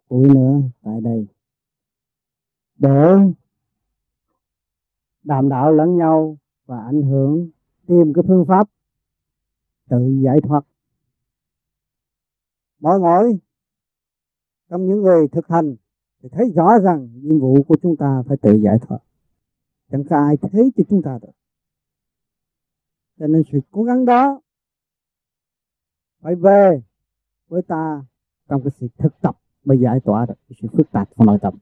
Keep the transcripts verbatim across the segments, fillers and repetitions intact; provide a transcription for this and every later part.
buổi nữa tại đây để đàm đạo lẫn nhau và ảnh hưởng, tìm cái phương pháp tự giải thoát. Mỗi mỗi trong những người thực hành thì thấy rõ rằng nhiệm vụ của chúng ta phải tự giải thoát, chẳng có ai thấy cho chúng ta được. Cho nên sự cố gắng đó phải về với ta trong cái sự thực tập mới giải tỏa được cái sự phức tạp của nội tâm.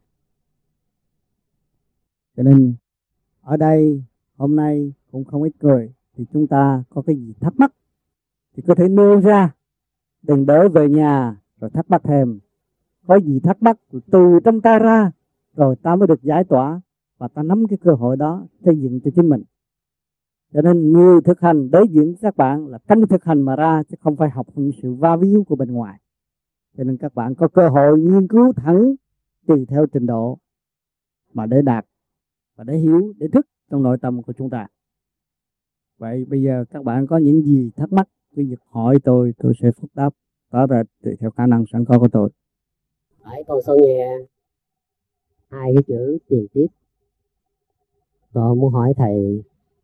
Cho nên ở đây hôm nay cũng không ít người, thì chúng ta có cái gì thắc mắc thì có thể nêu ra, đừng đỡ về nhà rồi thắc mắc thêm. Có gì thắc mắc từ trong ta ra, rồi ta mới được giải tỏa, và ta nắm cái cơ hội đó xây dựng cho chính mình. Cho nên người thực hành đối diện với các bạn là trong thực hành mà ra, chứ không phải học những sự va víu của bên ngoài. Cho nên các bạn có cơ hội nghiên cứu thẳng tùy theo trình độ mà để đạt và để hiểu, để thức trong nội tâm của chúng ta. Vậy bây giờ các bạn có những gì thắc mắc, cứ việc hỏi tôi, tôi sẽ phúc đáp rõ rệt tùy theo khả năng sẵn có của tôi. Hỏi con Xuân nghe hai cái chữ tiền kiếp. Tôi muốn hỏi thầy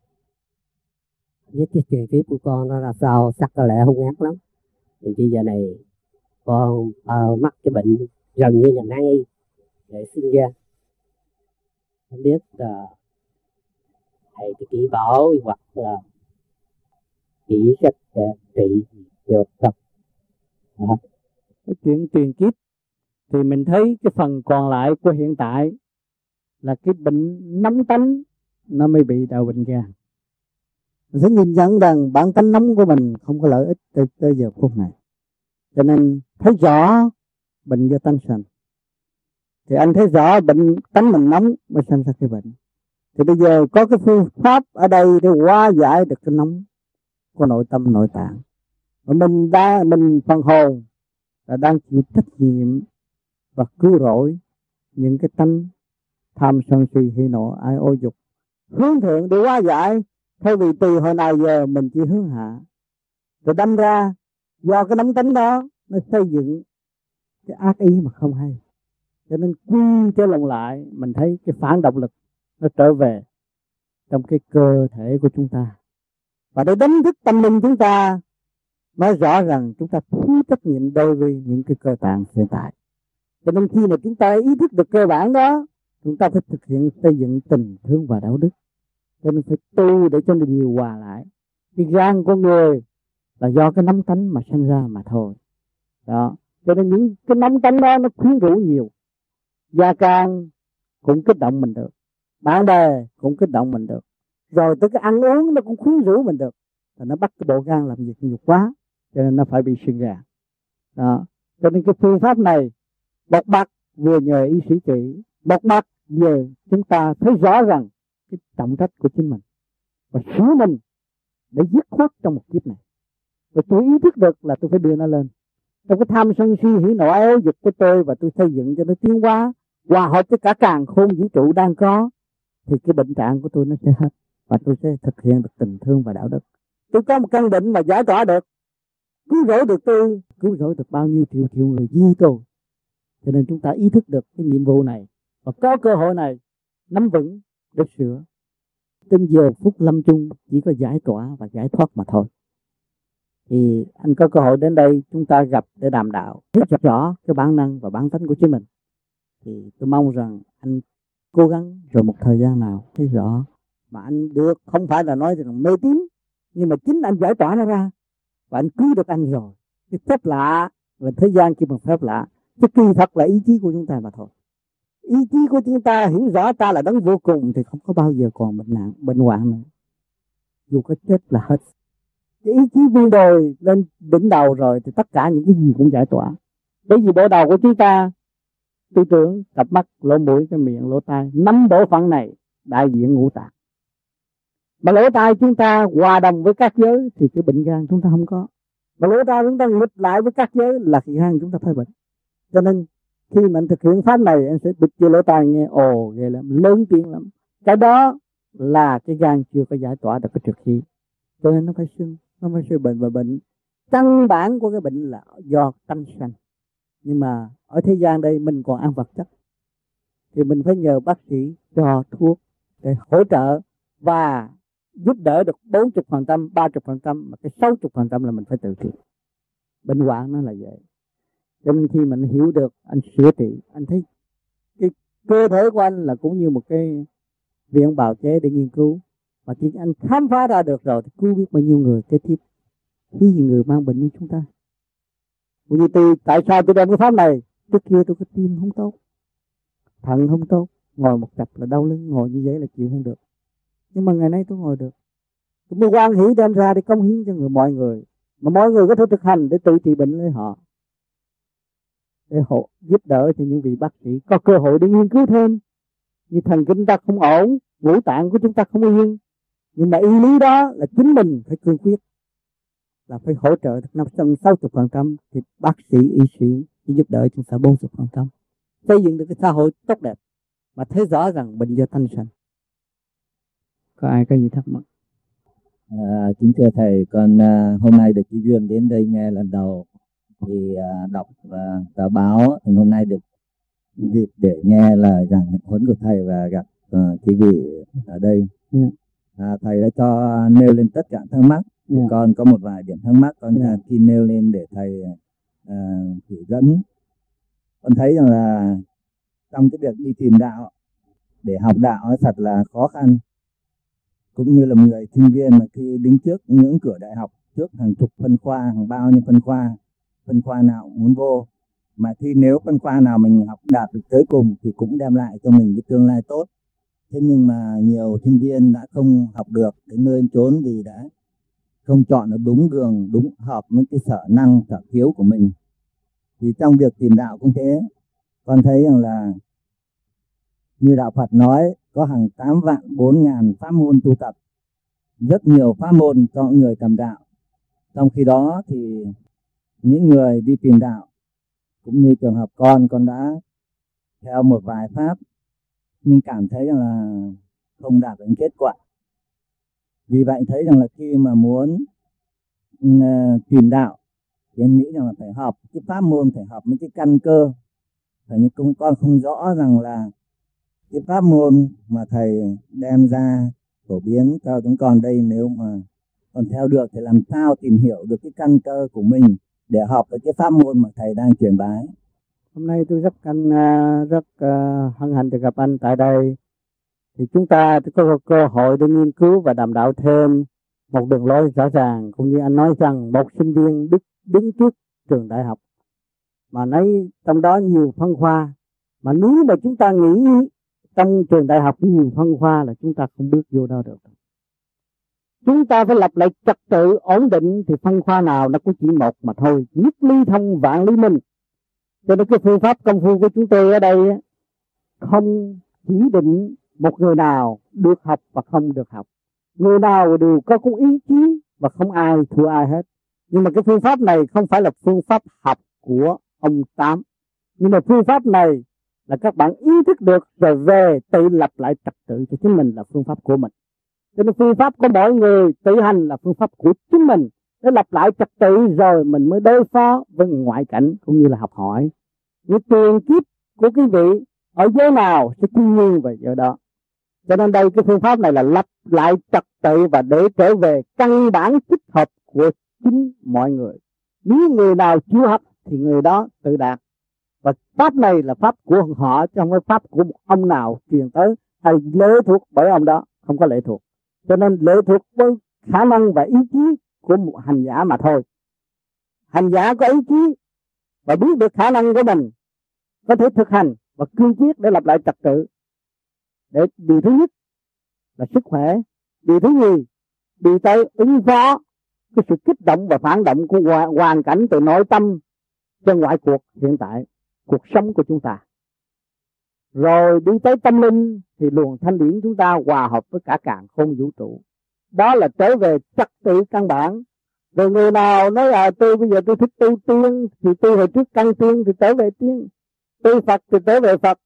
viết cái tiền kiếp của con nó là sao, sắc có lẽ hung ác lắm. Thì bây giờ này con uh, mắc cái bệnh gần như là nan y để sinh ra. Không biết uh, thầy cái kỹ bảo hoặc là kỹ sách trị được không? À. Cái chuyện tiền kiếp thì mình thấy cái phần còn lại của hiện tại là cái bệnh nóng tánh nó mới bị đau bệnh gan. Mình phải nhìn nhận rằng bản tánh nóng của mình không có lợi ích tới, tới giờ phút này. Cho nên thấy rõ bệnh do tánh sanh. Thì anh thấy rõ bệnh tánh mình nóng mới sanh ra cái bệnh. Thì bây giờ có cái phương pháp ở đây để hóa giải được cái nóng của nội tâm nội tạng. Và mình đã, mình phần hồn là đang chịu trách nhiệm và cứu rỗi những cái tánh tham sân si hỉ nộ ái ô dục, hướng thượng để hóa giải. Thay vì từ hồi nào giờ mình chỉ hướng hạ, rồi đâm ra do cái nóng tính đó nó xây dựng cái ác ý mà không hay. Cho nên quy trở lòng lại, mình thấy cái phản động lực nó trở về trong cái cơ thể của chúng ta. Và để đánh thức tâm linh chúng ta, nói rõ rằng chúng ta thiếu trách nhiệm đối với những cái cơ tạng hiện tại. Cho nên khi mà chúng ta ý thức được cơ bản đó, chúng ta phải thực hiện xây dựng tình thương và đạo đức. Cho nên phải tu để cho nó điều hòa lại. Cái gan của người là do cái nóng tánh mà sinh ra mà thôi. Đó. Cho nên những cái nóng tánh đó nó quyến rũ nhiều. Gia can cũng kích động mình được, bạn bè cũng kích động mình được, rồi tới cái ăn uống nó cũng quyến rũ mình được. Rồi nó bắt cái bộ gan làm việc nhiều quá, cho nên nó phải bị sưng ra. Đó. Cho nên cái phương pháp này bộc bạch vừa nhờ y sĩ trị, bộc bạch về chúng ta thấy rõ rằng cái trọng trách của chính mình và sửa mình để dứt khoát trong một kiếp này. Và tôi ý thức được là tôi phải đưa nó lên trong cái tham sân si hỉ nộ ái dục của tôi, và tôi xây dựng cho nó tiến hóa hòa hợp với cả càn khôn vũ trụ đang có, thì cái bệnh trạng của tôi nó sẽ hết, và tôi sẽ thực hiện được tình thương và đạo đức. Tôi có một căn bệnh mà giải tỏa được, cứu rỗi được tôi, cứu rỗi được bao nhiêu triệu triệu người như tôi. Cho nên chúng ta ý thức được cái nhiệm vụ này và có cơ hội này nắm vững để sửa. Đến giờ phút lâm chung chỉ có giải tỏa và giải thoát mà thôi. Thì anh có cơ hội đến đây chúng ta gặp để đàm đạo, thấy rõ cái bản năng và bản tánh của chính mình. Thì tôi mong rằng anh cố gắng rồi một thời gian nào thấy rõ mà anh được, không phải là nói rằng mê tín, nhưng mà chính anh giải tỏa nó ra và anh cứu được anh rồi. Cái phép lạ và thế gian kia bằng phép lạ, cái kỳ thật là ý chí của chúng ta mà thôi. Ý chí của chúng ta hiểu rõ ta là đấng vô cùng thì không có bao giờ còn bệnh nạn, bệnh hoạn nữa. Dù có chết là hết. Cái ý chí vươn đồi lên đỉnh đầu rồi thì tất cả những cái gì cũng giải tỏa. Bởi vì bộ đầu của chúng ta, tư tưởng, cặp mắt, lỗ mũi, cái miệng, lỗ tai, năm bộ phận này đại diện ngũ tạng. Mà lỗ tai chúng ta hòa đồng với các giới thì cái bệnh gan chúng ta không có. Mà lỗ tai chúng ta nghịch lại với các giới là cái gan chúng ta phải bệnh. Cho nên khi mình thực hiện pháp này, anh sẽ bịt cho lỗ tai nghe ồ ghê lắm, lớn tiếng lắm. Cái đó là cái gan chưa có giải tỏa được cái trượt khí, cho nên nó phải sưng, nó phải sưng bệnh. Và bệnh căn bản của cái bệnh là do tánh sanh. Nhưng mà ở thế gian đây mình còn ăn vật chất, thì mình phải nhờ bác sĩ cho thuốc để hỗ trợ và giúp đỡ được bốn mươi phần trăm, ba mươi phần trăm, mà cái sáu mươi phần trăm là mình phải tự trị. Bệnh hoạn nó là vậy. Cho nên khi mình hiểu được, anh sửa trị, anh thấy cái cơ thể của anh là cũng như một cái viện bào chế để nghiên cứu. Và khi anh khám phá ra được rồi thì cứu biết bao nhiêu người kế tiếp, khi người mang bệnh như chúng ta. Cũng như tôi, tại sao tôi đem cái pháp này? Trước kia tôi có tim không tốt, thận không tốt, ngồi một cặp là đau lưng, ngồi như vậy là chịu không được. Nhưng mà ngày nay tôi ngồi được, tôi mới hoan hỷ đem ra để cống hiến cho người mọi người, mà mọi người có thể thực hành để tự trị bệnh lấy họ, để hộ giúp đỡ cho những vị bác sĩ có cơ hội để nghiên cứu thêm. Như thần kinh ta không ổn, ngũ tạng của chúng ta không yên, nhưng mà y lý đó là chính mình phải cương quyết, là phải hỗ trợ được năm sáu mươi phần trăm, thì bác sĩ y sĩ giúp đỡ chúng ta bốn mươi phần trăm, xây dựng được cái xã hội tốt đẹp mà thấy rõ rằng bệnh do tâm sanh. Có ai có gì thắc mắc? À, kính thưa thầy, con à, hôm nay được cái duyên đến đây nghe lần đầu thì à, đọc và tờ báo, thì hôm nay được dịp để nghe lời giảng huấn của thầy và gặp uh, quý vị ở đây. Yeah. À, thầy đã cho nêu lên tất cả thắc mắc. Yeah. Con có một vài điểm thắc mắc con yeah. khi nêu lên để thầy uh, chỉ dẫn. Con thấy rằng là trong cái việc đi tìm đạo để học đạo nó thật là khó khăn, cũng như là một người sinh viên mà khi đứng trước ngưỡng cửa đại học, trước hàng chục phân khoa, hàng bao nhiêu phân khoa, phân khoa nào cũng muốn vô, mà khi nếu phân khoa nào mình học đạt được tới cùng thì cũng đem lại cho mình cái tương lai tốt. Thế nhưng mà nhiều sinh viên đã không học được đến nơi trốn vì đã không chọn được đúng đường, đúng hợp với cái sở năng, sở khiếu của mình. Thì trong việc tìm đạo cũng thế, con thấy rằng là như đạo Phật nói có hàng tám vạn bốn ngàn pháp môn tu tập, rất nhiều pháp môn cho người tầm đạo. Trong khi đó thì những người đi tìm đạo, cũng như trường hợp con, con đã theo một vài pháp, mình cảm thấy rằng là không đạt được kết quả. Vì vậy thấy rằng là khi mà muốn uh, tìm đạo thì em nghĩ rằng là phải học cái pháp môn, phải học mấy cái căn cơ. Phải như con, con không rõ rằng là cái pháp môn mà thầy đem ra phổ biến cho chúng con đây, nếu mà còn theo được thì làm sao tìm hiểu được cái căn cơ của mình để học được cái pháp môn mà thầy đang truyền bá. Hôm nay tôi rất anh rất uh, hân hạnh được gặp anh tại đây. Thì chúng ta có cơ hội để nghiên cứu và đàm đạo thêm một đường lối rõ ràng, cũng như anh nói rằng một sinh viên đứng, đứng trước trường đại học mà nói trong đó nhiều phân khoa, mà nếu mà chúng ta nghĩ trong trường đại học nhiều phân khoa là chúng ta không bước vô đâu được. Chúng ta phải lập lại trật tự ổn định, thì phân khoa nào nó cũng chỉ một mà thôi, nhất ly thông vạn lý minh. Cho nên cái phương pháp công phu của chúng tôi ở đây không chỉ định một người nào được học và không được học. Người nào đều có cũng ý chí và không ai thua ai hết. Nhưng mà cái phương pháp này không phải là phương pháp học của ông Tám. Nhưng mà phương pháp này là các bạn ý thức được rồi về tự lập lại trật tự cho chính mình là phương pháp của mình. Cho nên phương pháp của mỗi người tự hành là phương pháp của chính mình, để lập lại trật tự rồi mình mới đối phó với ngoại cảnh cũng như là học hỏi. Những tiền kiếp của quý vị ở giới nào sẽ quy nguyên về giới đó. Cho nên đây cái phương pháp này là lập lại trật tự và để trở về căn bản thích hợp của chính mọi người. Nếu người nào chưa học thì người đó tự đạt. Và pháp này là pháp của họ, chứ không phải pháp của một ông nào truyền tới hay lệ thuộc bởi ông đó, không có lệ thuộc. Cho nên lệ thuộc với khả năng và ý chí của một hành giả mà thôi. Hành giả có ý chí và biết được khả năng của mình, có thể thực hành và cương quyết để lập lại trật tự. Để điều thứ nhất là sức khỏe, điều thứ nhì đi tới ứng phó cái sự kích động và phản động của hoàn cảnh từ nội tâm cho ngoại cuộc hiện tại, cuộc sống của chúng ta. Rồi đi tới tâm linh thì luồng thanh điển chúng ta hòa hợp với cả càn khôn vũ trụ. Đó là trở về trật tự căn bản. Rồi người nào nói là tôi bây giờ tôi thích tu tiên thì tôi hồi trước căn tiên thì trở về tiên, tôi Phật thì trở về Phật,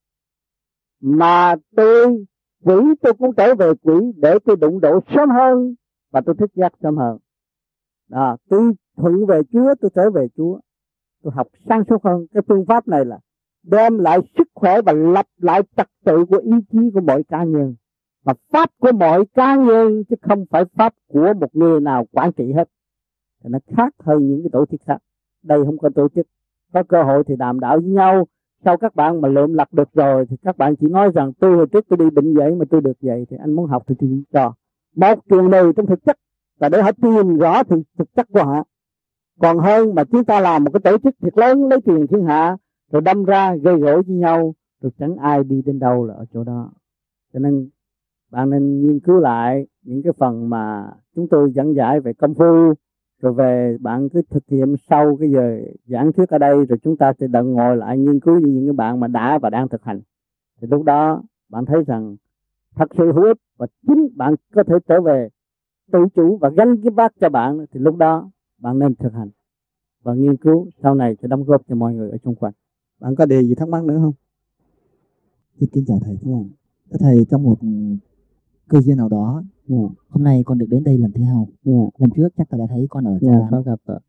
mà tôi quỷ tôi cũng trở về quỷ để tôi đụng độ sớm hơn và tôi thức giác sớm hơn. À, tôi thuận về Chúa tôi trở về Chúa. tôi học sáng suốt hơn. Cái phương pháp này là đem lại sức khỏe và lập lại trật tự của ý chí của mỗi cá nhân, và pháp của mỗi cá nhân chứ không phải pháp của một người nào quản trị hết. Thì nó khác hơn những cái tổ chức khác. Đây không có tổ chức, có cơ hội thì đàm đạo với nhau. Sau các bạn mà lượm lặt được rồi thì các bạn chỉ nói rằng tôi hồi trước tôi đi bệnh vậy mà tôi được vậy, thì anh muốn học thì tôi cho một trường này trong thực chất, và để họ tìm rõ thì thực chất của họ. Còn hơn mà chúng ta làm một cái tổ chức thiệt lớn lấy tiền thiên hạ rồi đâm ra gây gỗ với nhau, rồi chẳng ai đi đến đâu là ở chỗ đó. Cho nên bạn nên nghiên cứu lại những cái phần mà chúng tôi giảng giải về công phu, rồi về bạn cứ thực hiện sau cái giờ giảng thuyết ở đây, rồi chúng ta sẽ đợi ngồi lại nghiên cứu với những cái bạn mà đã và đang thực hành. Thì lúc đó bạn thấy rằng thật sự hữu ích, và chính bạn có thể trở về tự chủ và gánh cái bát cho bạn. Thì lúc đó bạn nên thực hành và nghiên cứu, sau này sẽ đóng góp cho mọi người ở xung quanh. Bạn có điều gì thắc mắc nữa không? Xin kính chào thầy. Thưa thầy, trong một cơ duyên nào đó, yeah. hôm nay con được đến đây lần thứ hai. Yeah. Lần trước chắc thầy đã thấy con ở yeah, có gặp rồi.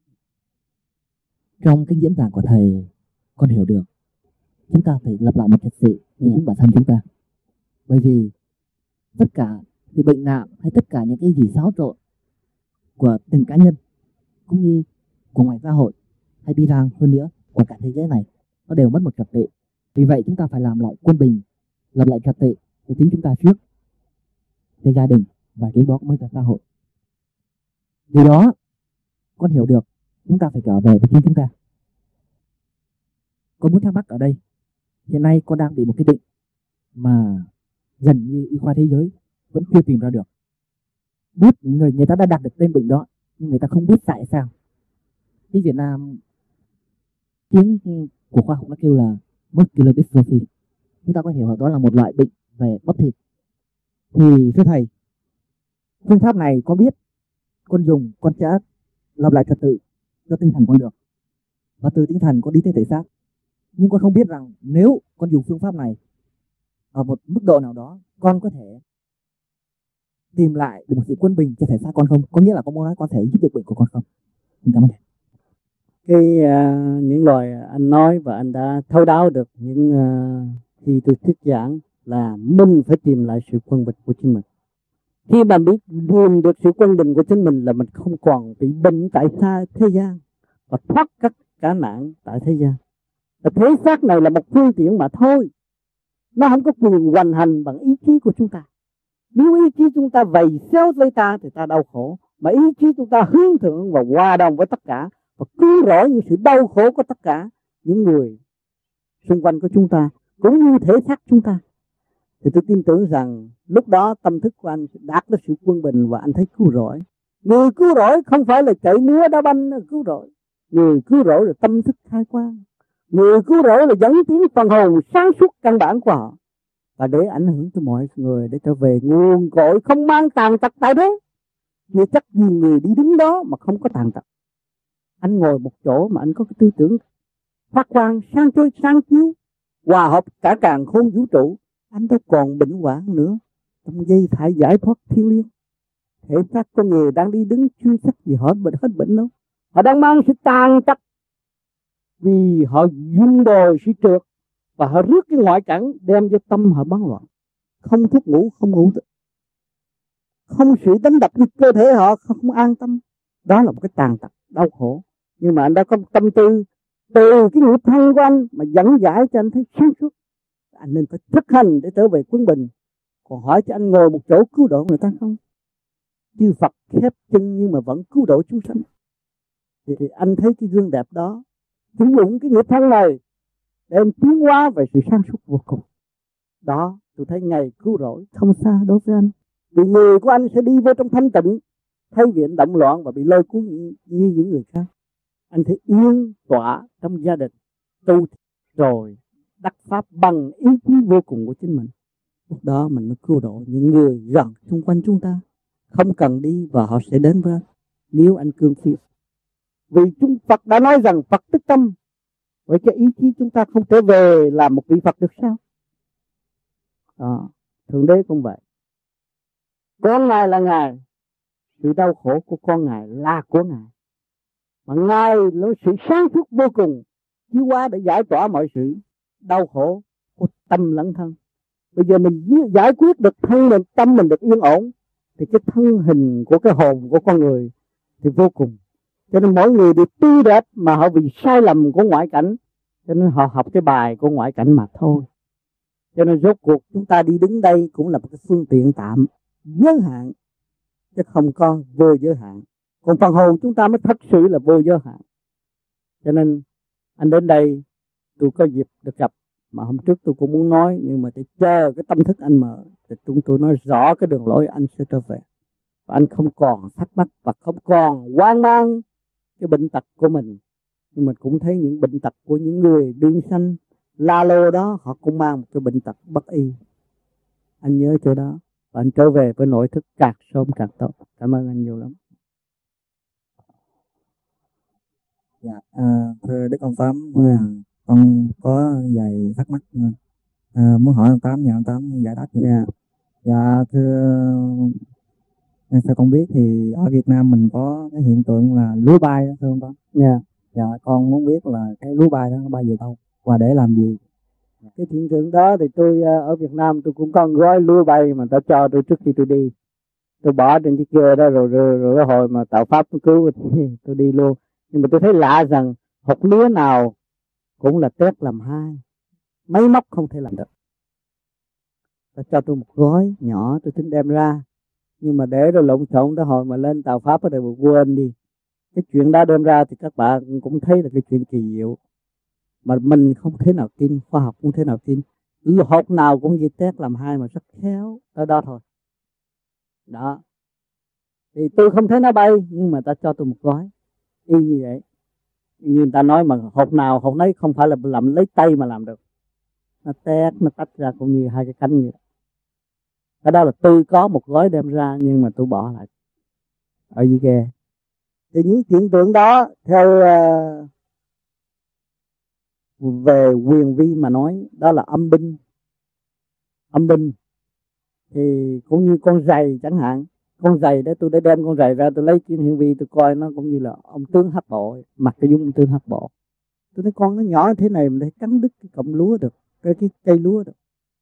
Trong cái diễn giảng của thầy, con hiểu được chúng ta phải lập lại một trật tự với yeah. bản thân chúng ta. Bởi vì tất cả thì bệnh nạn hay tất cả những cái gì xáo trộn của từng cá nhân cũng như của ngoài xã hội hay bi rang hơn nữa của cả thế giới này, nó đều mất một trật tự. Vì vậy chúng ta phải làm lại quân bình, lập lại trật tự của chính chúng ta trước, cái gia đình và cái đó mới là xã hội. Điều đó con hiểu được chúng ta phải trở về với chính chúng ta. Con muốn thắc mắc ở đây, hiện nay con đang bị một cái bệnh mà gần như y khoa thế giới vẫn chưa tìm ra được. Biết người người ta đã đạt được tên bệnh đó, nhưng người ta không biết tại sao. Tiếng Việt Nam, tiếng của khoa học nó kêu là muscular dystrophy. Chúng ta có hiểu đó là một loại bệnh về bắp thịt. Thì thưa thầy, phương pháp này có biết con dùng, con sẽ lập lại trật tự cho tinh thần con được, và từ tinh thần con đi tới thể xác. Nhưng con không biết rằng nếu con dùng phương pháp này ở một mức độ nào đó, con có thể tìm lại được một sự quân bình cho thể xác con không? Có nghĩa là con muốn nói con thể giúp được bệnh của con không? Xin cảm ơn thầy. Cái uh, những lời anh nói và anh đã thấu đáo được những uh, khi tôi thuyết giảng là mình phải tìm lại sự quân bình của chính mình. Khi mà biết tìm được sự quân bình của chính mình là mình không còn bị bệnh tại xa thế gian và thoát các cả nạn tại thế gian. Và thế xác này là một phương tiện mà thôi, nó không có quyền hoành hành bằng ý chí của chúng ta. Nếu ý chí chúng ta vầy xéo lấy ta thì ta đau khổ, mà ý chí chúng ta hướng thượng và hòa đồng với tất cả và cứu rỗi những sự đau khổ của tất cả những người xung quanh của chúng ta, cũng như thể xác chúng ta, thì tôi tin tưởng rằng lúc đó tâm thức của anh sẽ đạt được sự quân bình và anh thấy cứu rỗi. Người cứu rỗi không phải là chạy núa đá banh cứu rỗi. Người cứu rỗi là tâm thức khai quang. Người cứu rỗi là dẫn tiến phần hồn sáng suốt căn bản của họ, và để ảnh hưởng tới mọi người, để trở về nguồn cội không mang tàn tật tại đấy. Như chắc gì người đi đứng đó mà không có tàn tật. Anh ngồi một chỗ mà anh có cái tư tưởng phát quang sáng trôi sáng chiếu, hòa hợp cả càn khôn vũ trụ, anh đâu còn bệnh hoạn nữa. Trong giây phải giải thoát thiêng liêng. Thể xác con người đang đi đứng chưa chắc gì họ bệnh hết bệnh đâu. Họ đang mang sự tàn tật vì họ dung đồi sự trượt, và họ rước cái ngoại cảnh đem cho tâm họ bấn loạn. Không thuốc ngủ, không ngủ được, không sự đánh đập như cơ thể họ không an tâm. Đó là một cái tàn tật đau khổ. Nhưng mà anh đã có tâm tư từ cái nghiệp thân của anh mà dẫn giải cho anh thấy sáng suốt. Anh nên phải thực hành để trở về quân bình. Còn hỏi cho anh ngồi một chỗ cứu độ người ta không? Chư Phật khép chân nhưng mà vẫn cứu độ chúng sanh. Thì, thì anh thấy cái gương đẹp đó, sử dụng cái nghiệp thân này để em tiến hóa về sự sáng suốt vô cùng. Đó, tôi thấy ngày cứu rỗi không xa đối với anh. Vì người của anh sẽ đi vô trong thanh tịnh, thay vì anh động loạn và bị lôi cuốn như, như những người khác. Anh thấy yên tọa trong gia đình, tu rồi đắc pháp bằng ý chí vô cùng của chính mình. Lúc đó mình mới cứu độ những người gần xung quanh chúng ta, không cần đi và họ sẽ đến với anh, nếu anh cương quyết. Vì chúng Phật đã nói rằng Phật tức tâm. Vậy cái ý chí chúng ta không trở về làm một vị Phật được sao? Đó, Thượng Đế cũng vậy. Con Ngài là Ngài, sự đau khổ của con Ngài là của Ngài. mà Ngài là sự sáng suốt vô cùng, chiếu qua để giải tỏa mọi sự đau khổ của tâm lẫn thân. Bây giờ mình giải quyết được thân mình, tâm mình được yên ổn, thì cái thân hình của cái hồn của con người thì vô cùng. Cho nên mỗi người đều tươi đẹp, mà họ vì sai lầm của ngoại cảnh, cho nên họ học cái bài của ngoại cảnh mà thôi. Cho nên rốt cuộc chúng ta đi đứng đây cũng là một cái phương tiện tạm, giới hạn, chứ không có vô giới hạn. Còn phần hồn chúng ta mới thật sự là vô giới hạn. Cho nên anh đến đây tôi có dịp được gặp, mà hôm trước tôi cũng muốn nói, nhưng mà tôi chờ cái tâm thức anh mở, thì chúng tôi nói rõ cái đường lối anh sẽ trở về. Và anh không còn thắc mắc và không còn hoang mang cái bệnh tật của mình. Nhưng mình cũng thấy những bệnh tật của những người đương sanh la lô đó, họ cũng mang một cái bệnh tật bất y. Anh nhớ chỗ đó, và anh trở về với nội thức càng sớm càng tốt. Cảm ơn anh nhiều lắm. Dạ, à, thưa Đức ông Tám, à, con có vài thắc mắc à, muốn hỏi ông Tám, nhờ ông Tám giải đáp. Dạ, dạ thưa, sao con biết thì ở Việt Nam mình có cái hiện tượng là lúa bay đó, thưa ông Tám. Dạ, dạ con muốn biết là cái lúa bay đó nó bay về đâu và để làm gì. Cái hiện tượng đó thì tôi ở Việt Nam tôi cũng có gói lúa bay mà ta cho tôi trước khi tôi đi. Tôi bỏ trên chiếc kia đó rồi, rồi, rồi cái hồi mà tạo pháp tôi cứu tôi, tôi đi luôn. Nhưng mà tôi thấy lạ rằng hột lúa nào cũng là tét làm hai, máy móc không thể làm được. Ta cho tôi một gói nhỏ tôi tính đem ra, nhưng mà để rồi lộn xộn tới hồi mà lên tàu pháp ở đây mà quên đi. Cái chuyện đó đem ra thì các bạn cũng thấy là cái chuyện kỳ diệu, mà mình không thể nào tin, khoa học không thể nào tin. Hột nào cũng như tét làm hai mà rất khéo, tới đó thôi. Đó. Thì tôi không thấy nó bay, nhưng mà ta cho tôi một gói y như vậy. Như người ta nói mà hột nào hột nấy không phải là làm lấy tay mà làm được. Nó tét, nó tách ra cũng như hai cái cánh như vậy. Cái đó là tôi có một gói đem ra, nhưng mà tôi bỏ lại ở dưới ghe. Thì những hiện tượng đó theo uh, về quyền vi mà nói, đó là âm binh. Âm binh thì cũng như con giày chẳng hạn. Con giày đấy tôi đã đem con giày ra, tôi lấy kiến hiển vi tôi coi nó cũng như là ông tướng Hắc Bộ, mặc cái dung ông tướng Hắc Bộ. Tôi thấy con nó nhỏ thế này mà để cắn đứt cái cọng lúa được, cái, cái cây lúa được.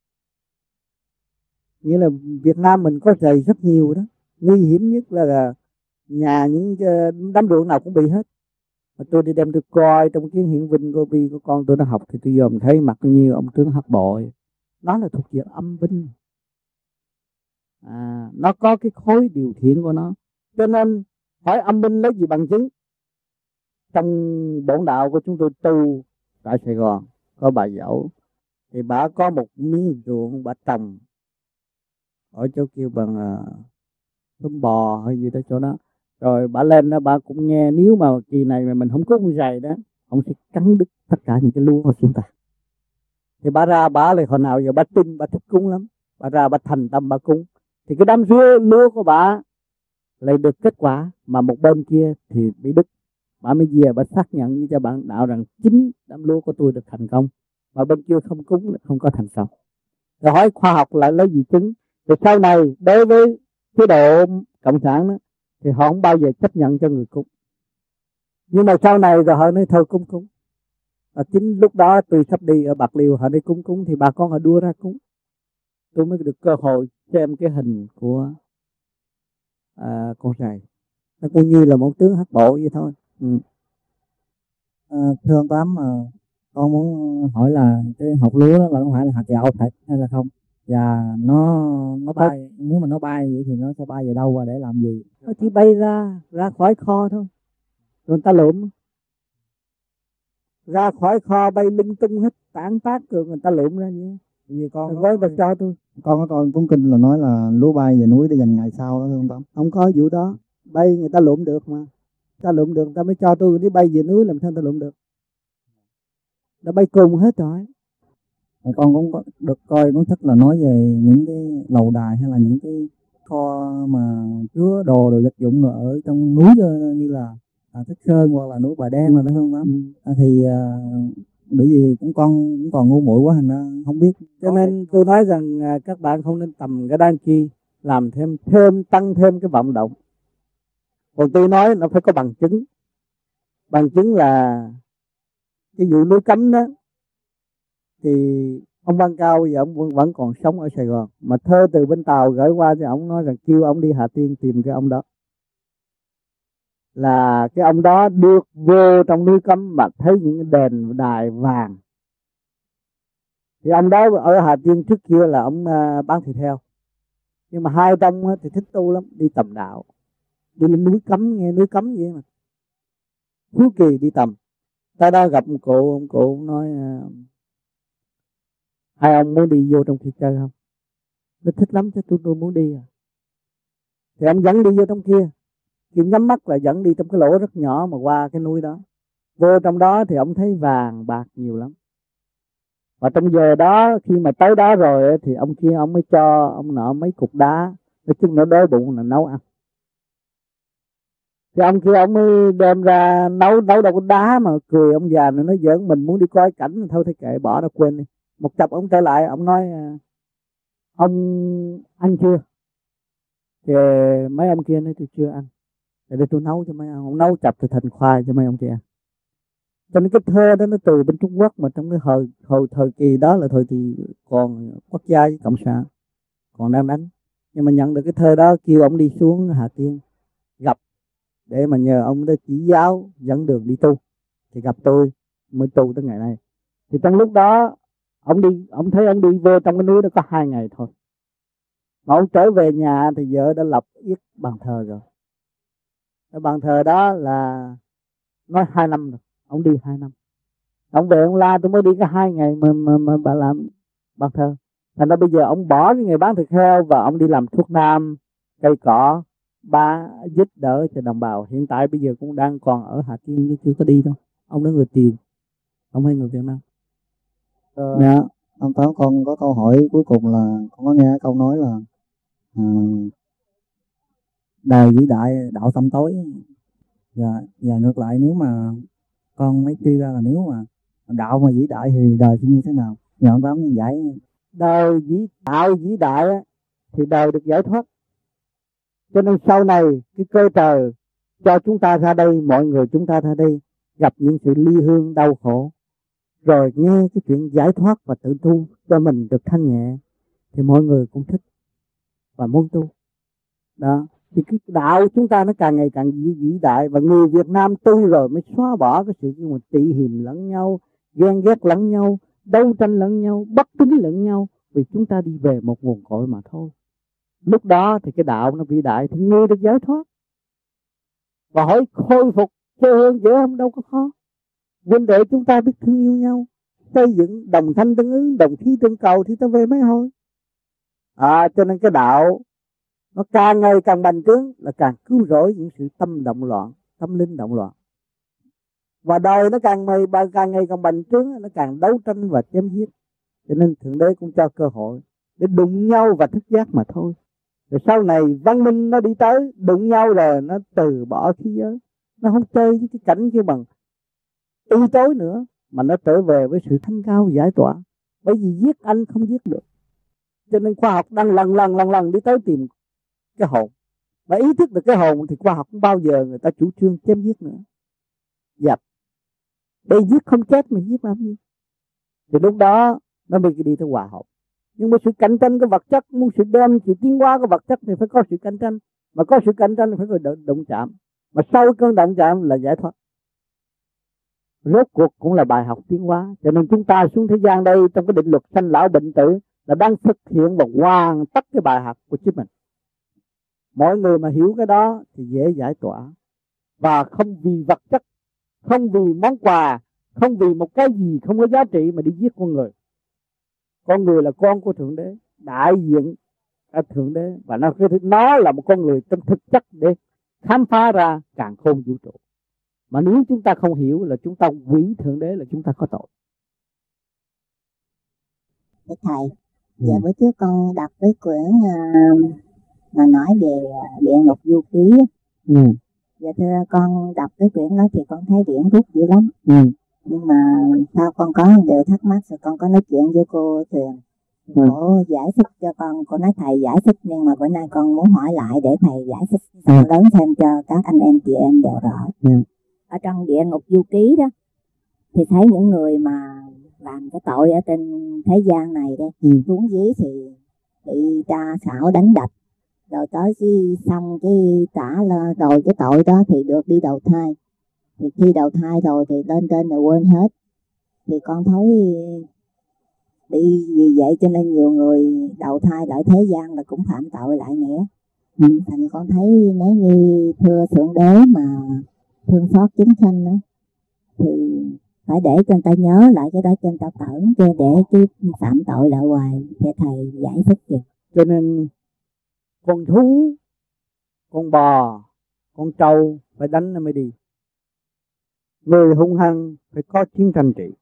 Nghĩa là Việt Nam mình có giày rất nhiều đó. Nguy hiểm nhất là nhà những đám ruộng nào cũng bị hết. Mà tôi đi đem tôi coi trong kiến hiển vinh của vi của con tôi nó học, thì tôi dòm thấy mặc như ông tướng Hắc Bộ. Nó là thuộc về âm binh. À, nó có cái khối điều khiển của nó. Cho nên hỏi âm binh lấy gì bằng chứng? Trong bổn đạo của chúng tôi tu tại Sài Gòn có bà Dẫu, thì bà có một miếng ruộng bà trồng ở chỗ kêu bằng tôm bò hay gì đó chỗ đó. Rồi bà lên đó bà cũng nghe, nếu mà kỳ này mà mình không có con giày đó, ông sẽ cắn đứt tất cả những cái lúa của chúng ta. Thì bà ra bà lại hồi nào giờ bà tin, bà thích cúng lắm. Bà ra bà thành tâm bà cúng, thì cái đám lúa lúa của bà lại được kết quả, mà một bên kia thì bị đứt. Bà mới về bà xác nhận với cho bạn đạo rằng chính đám lúa của tôi được thành công, mà bên kia không cúng là không có thành công. Rồi hỏi khoa học lại lấy gì chứng? Thì sau này đối với chế độ cộng sản đó, thì họ không bao giờ chấp nhận cho người cúng. Nhưng mà sau này rồi họ nói thôi cúng cúng. Và chính lúc đó tôi sắp đi ở Bạc Liêu, họ đi cúng cúng thì bà con họ đua ra cúng. Tôi mới được cơ hội xem cái hình của à, con rày. Nó cũng như là một tướng Hắc Bộ vậy thôi. Ừ. À, thưa ông Tám, à, con muốn hỏi là cái hột lúa đó là không phải là hạt gạo thật hay là không? Và nó nó bay, nếu mà nó bay vậy thì nó sẽ bay về đâu và để làm gì? Nó chỉ bay ra ra khỏi kho thôi, rồi người ta lượm ra khỏi kho bay lung tung hết, tán tác rồi người ta lượm ra như Vì con gói và cho tôi. Con có coi cuốn kinh là nói là lúa bay về núi để dành ngày sau đó, thưa ông Tám. Không có vụ đó, bay người ta lượm được mà. Ta lượm được người ta mới cho tôi, đi bay về núi làm sao ta lượm được. Đã bay cùng hết rồi. Con cũng có được coi cuốn sách là nói về những cái lầu đài hay là những cái kho mà chứa đồ đồ vật dụng ở trong núi, như là à, Thích Sơn hoặc là núi Bà Đen, là đó không đó. À, thì à, bởi vì cũng con cũng còn ngu muội quá, thành ra không biết. Cho nên tôi nói rằng à, các bạn không nên tầm cái đan chi làm thêm thêm tăng thêm cái vọng động. Còn tôi nói nó phải có bằng chứng. Bằng chứng là cái vụ núi Cấm đó, thì ông Văn Cao giờ ông vẫn, vẫn còn sống ở Sài Gòn, mà thơ từ bên Tàu gửi qua thì ông nói rằng kêu ông đi Hà Tiên tìm cái ông đó. Là cái ông đó được vô trong núi Cấm mà thấy những cái đền đài vàng. Thì ông đó ở Hà Tiên trước kia là ông uh, bán thịt heo, nhưng mà hai trong thì thích tu lắm, đi tầm đạo, đi lên núi Cấm, nghe núi Cấm vậy mà hiếu kỳ đi tầm. Tới đó gặp một cụ, ông cụ nói uh, hai ông muốn đi vô trong kia chơi không? Nó thích lắm chứ, tôi tôi muốn đi à. Thì ông dẫn đi vô trong kia, khi nhắm mắt là dẫn đi trong cái lỗ rất nhỏ mà qua cái núi đó. Vô trong đó thì ông thấy vàng bạc nhiều lắm. Và trong giờ đó khi mà tới đó rồi thì ông kia ông mới cho ông nọ mấy cục đá, nói chung nó đói bụng là nấu ăn. Thì ông kia ông mới đem ra nấu nấu đâu có đá mà cười ông già này, nói giỡn mình muốn đi coi cảnh thôi thì kệ bỏ nó quên đi. Một chập ông trở lại ông nói ông ăn chưa? Thì mấy ông kia nói tôi chưa ăn. Để, để tôi nấu cho mấy ông. Ông nấu chập thì thành khoai cho mấy ông kia ăn. Cho nên cái thơ đó nó từ bên Trung Quốc, mà trong cái thời, thời, thời kỳ đó là thời kỳ còn quốc gia với cộng sản, còn đang đánh. Nhưng mà nhận được cái thơ đó kêu ông đi xuống Hà Tiên gặp để mà nhờ ông đó chỉ giáo dẫn đường đi tu. Thì gặp tôi mới tu tới ngày nay. Thì trong lúc đó ông đi, ông thấy ông đi về trong cái núi đó có hai ngày thôi, mà ông trở về nhà thì vợ đã lập yết bàn thờ rồi. Cái bàn thờ đó là nói hai năm rồi, ông đi hai năm. Ông về ông la tôi mới đi có hai ngày mà mà, mà bà làm bàn thờ. Thành ra bây giờ ông bỏ cái nghề bán thịt heo và ông đi làm thuốc nam, cây cỏ, ba giúp đỡ cho đồng bào. Hiện tại bây giờ cũng đang còn ở Hà Tiên chứ chưa có đi đâu. Ông đó người Tiền, ông hay người Việt Nam. Ờ, dạ, ông Tám con có câu hỏi cuối cùng là con có nghe câu nói là à, đời vĩ đại đạo tâm tối. Và, và ngược lại nếu mà con mới suy ra là nếu mà đạo mà vĩ đại thì đời sẽ như thế nào? Nhờ ông Tám giải. Đời vĩ đạo vĩ đại thì đời được giải thoát. Cho nên sau này cái cơ trời cho chúng ta ra đây, mọi người chúng ta ra đây gặp những sự ly hương đau khổ, rồi nghe cái chuyện giải thoát và tự tu cho mình được thanh nhẹ, thì mọi người cũng thích và muốn tu. Đó, thì cái đạo chúng ta nó càng ngày càng vĩ đại. Và người Việt Nam tu rồi mới xóa bỏ cái sự mà tị hiềm lẫn nhau, ghen ghét lẫn nhau, đấu tranh lẫn nhau, bất tín lẫn nhau, vì chúng ta đi về một nguồn cội mà thôi. Lúc đó thì cái đạo nó vĩ đại, thì người được giải thoát. Và hỏi khôi phục quê hương dễ không? Đâu có khó. Huynh đệ chúng ta biết thương yêu nhau, xây dựng đồng thanh tương ứng, đồng khí tương cầu thì ta về mấy hồi. À, cho nên cái đạo nó càng ngày càng bành trướng, là càng cứu rỗi những sự tâm động loạn, tâm linh động loạn. Và đời nó càng ngày càng ngày càng bành trướng, nó càng đấu tranh và chém giết. Cho nên Thượng Đế cũng cho cơ hội để đụng nhau và thức giác mà thôi. Rồi sau này văn minh nó đi tới, đụng nhau rồi nó từ bỏ thế giới, nó không chơi với cái cảnh kia bằng y tối nữa, mà nó trở về với sự thanh cao giải tỏa. Bởi vì giết anh không giết được. Cho nên khoa học đang lần lần lần lần đi tới tìm cái hồn. Và ý thức được cái hồn thì khoa học không bao giờ người ta chủ trương chém giết nữa. Dập. Đây giết không chết mà giết làm gì? Thì lúc đó nó mới đi tới hòa hợp. Nhưng mà sự cạnh tranh của vật chất, muốn sự đem, sự tiến hóa của vật chất thì phải có sự cạnh tranh. Mà có sự cạnh tranh thì phải có động chạm. Mà sau cơn động chạm là giải thoát. Rốt cuộc cũng là bài học tiến hóa. Cho nên chúng ta xuống thế gian đây trong cái định luật sanh lão bệnh tử là đang thực hiện và hoàn tất cái bài học của chính mình. Mọi người mà hiểu cái đó thì dễ giải tỏa. Và không vì vật chất, không vì món quà, không vì một cái gì không có giá trị mà đi giết con người. Con người là con của Thượng Đế, đại diện ở Thượng Đế. Và nó, nó là một con người trong thực chất để khám phá ra càn khôn vũ trụ. Mà nếu chúng ta không hiểu là chúng ta quỷ Thượng Đế, là chúng ta có tội. Thưa Thầy, giờ bữa trước con đọc cái quyển uh, mà nói về địa ngục du ký. Ừ. Dạ thưa con đọc cái quyển đó thì con thấy điển rút dữ lắm. Ừ. Nhưng mà sao con có điều thắc mắc, rồi con có nói chuyện với cô Tuyền. Ừ. Cô giải thích cho con, cô nói thầy giải thích, nhưng mà bữa nay con muốn hỏi lại để thầy giải thích ừ. lớn thêm cho các anh em chị em đều rõ. Ừ. ở trong địa ngục du ký đó, thì thấy những người mà làm cái tội ở trên thế gian này đó, ừ. xuống dưới thì bị tra xảo đánh đập, rồi tới khi xong cái trả là rồi cái tội đó thì được đi đầu thai. Thì khi đầu thai rồi thì lên trên rồi quên hết. Thì con thấy đi vì vậy cho nên nhiều người đầu thai lại thế gian là cũng phạm tội lại nghĩa. Ừ. Thành con thấy nếu như thưa Thượng Đế mà thương xót chúng sanh đó, thì phải để cho người ta nhớ lại cái đó cho người ta tưởng, cho để cái phạm tội lại hoài cho thầy giải thích gì. Cho nên con thú, con bò, con trâu phải đánh nó mới đi. Người hung hăng phải có chiến tranh trị.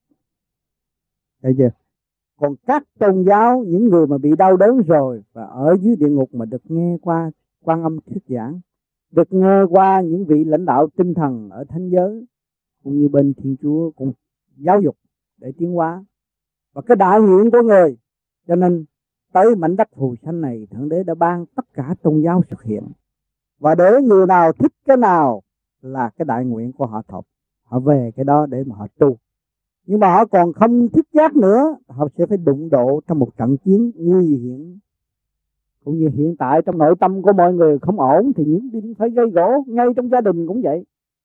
Thấy chưa? Còn các tôn giáo, những người mà bị đau đớn rồi và ở dưới địa ngục mà được nghe qua Quan Âm thuyết giảng, được nghe qua những vị lãnh đạo tinh thần ở thánh giới, cũng như bên Thiên Chúa cũng giáo dục để tiến hóa. Và cái đại nguyện của người, cho nên tới mảnh đất phù sanh này, Thượng Đế đã ban tất cả tôn giáo xuất hiện. Và để người nào thích cái nào là cái đại nguyện của họ thuộc, họ về cái đó để mà họ tu. Nhưng mà họ còn không thích giác nữa, họ sẽ phải đụng độ trong một trận chiến nguy hiểm. Cũng như hiện tại trong nội tâm của mọi người không ổn, thì những đinh phải gây gỗ, ngay trong gia đình cũng vậy.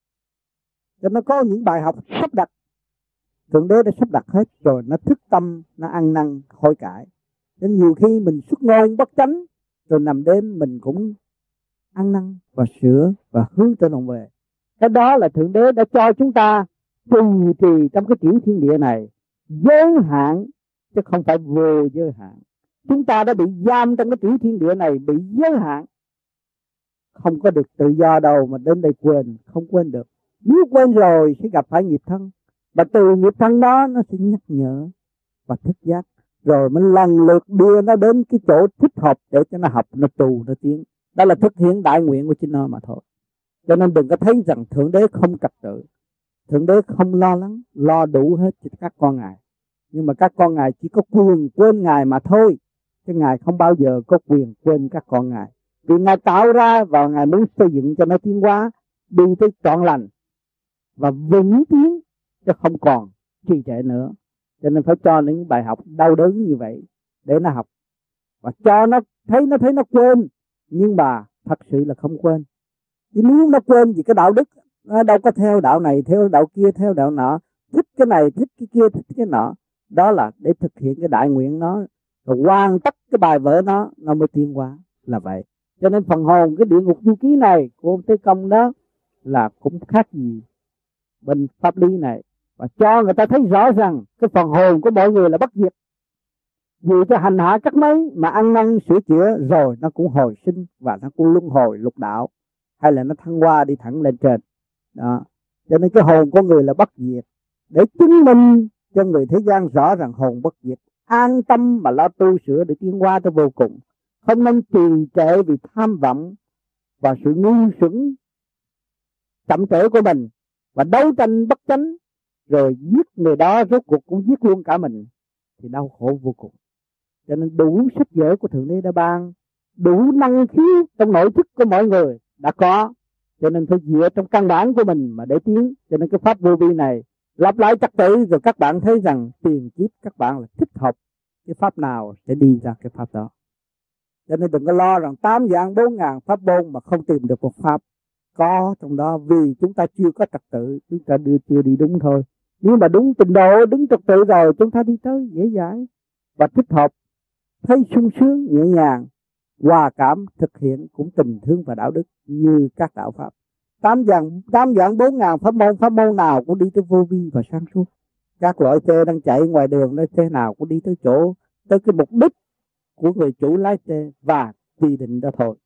Cho nó có những bài học sắp đặt, Thượng Đế đã sắp đặt hết rồi, nó thức tâm, nó ăn năn hối cải. Nên nhiều khi mình xuất ngôn bất chánh, rồi nằm đêm mình cũng ăn năn và sửa và hướng trở lòng về. Cái đó là Thượng Đế đã cho chúng ta trì trì trong cái tiểu thiên địa này, giới hạn chứ không phải vô giới hạn. Chúng ta đã bị giam trong cái tiểu thiên địa này, bị giới hạn, không có được tự do đâu mà đến đây quên, không quên được. Nếu quên rồi sẽ gặp phải nghiệp thân, và từ nghiệp thân đó nó sẽ nhắc nhở và thức giác, rồi mình lần lượt đưa nó đến cái chỗ thích hợp để cho nó học, nó tu, nó tiến. Đó là thực hiện đại nguyện của chính nó mà thôi. Cho nên đừng có thấy rằng Thượng Đế không trật tự. Thượng Đế không lo lắng, lo đủ hết cho các con Ngài. Nhưng mà các con Ngài chỉ có quyền quên Ngài mà thôi. Chứ Ngài không bao giờ có quyền quên các con Ngài. Vì Ngài tạo ra và Ngài muốn xây dựng cho nó tiến hóa, đi tới trọn lành và vững tiến, chứ không còn trì trệ nữa. Cho nên phải cho những bài học đau đớn như vậy để nó học. Và cho nó thấy nó thấy nó quên, nhưng mà thật sự là không quên. Chứ nếu nó quên vì cái đạo đức, nó đâu có theo đạo này, theo đạo kia, theo đạo nọ, thích cái này, thích cái kia, thích cái nọ. Đó là để thực hiện cái đại nguyện nó, rồi hoàn tất cái bài vở nó, nó mới tiến hóa, là vậy. Cho nên phần hồn, cái địa ngục du ký này của ông Tế Công đó là cũng khác gì bên pháp lý này. Và cho người ta thấy rõ rằng cái phần hồn của mọi người là bất diệt. Dù cho hành hạ cách mấy mà ăn năn sửa chữa rồi nó cũng hồi sinh và nó cũng luân hồi lục đạo, hay là nó thăng hoa đi thẳng lên trên. Đó. Cho nên cái hồn của người là bất diệt, để chứng minh cho người thế gian rõ rằng hồn bất diệt, an tâm mà lo tu sửa để tiến hóa tới vô cùng. Không nên trì trệ vì tham vọng và sự ngu xuẩn chậm trễ của mình, và đấu tranh bất chánh rồi giết người đó, rốt cuộc cũng giết luôn cả mình, thì đau khổ vô cùng. Cho nên đủ sách vở của Thượng Đế đã ban, đủ năng khiếu trong nội thức của mọi người đã có. Cho nên phải dựa trong căn bản của mình mà để tiến. Cho nên cái pháp vô vi này lặp lại trật tự, rồi các bạn thấy rằng tiền kiếp các bạn là thích hợp cái pháp nào sẽ đi ra cái pháp đó. Cho nên đừng có lo rằng tám vạn bốn ngàn pháp môn mà không tìm được một pháp có trong đó, vì chúng ta chưa có trật tự, chúng ta đưa chưa đi đúng thôi. Nếu mà đúng trình độ, đúng trật tự rồi, chúng ta đi tới dễ dãi và thích hợp, thấy sung sướng, nhẹ nhàng, hòa cảm, thực hiện cũng tình thương và đạo đức như các đạo pháp. Tám vạn, tám vạn bốn ngàn pháp môn, pháp môn nào cũng đi tới vô vi và sáng suốt. Các loại xe đang chạy ngoài đường, nơi xe nào cũng đi tới chỗ, tới cái mục đích của người chủ lái xe và quy định đó thôi.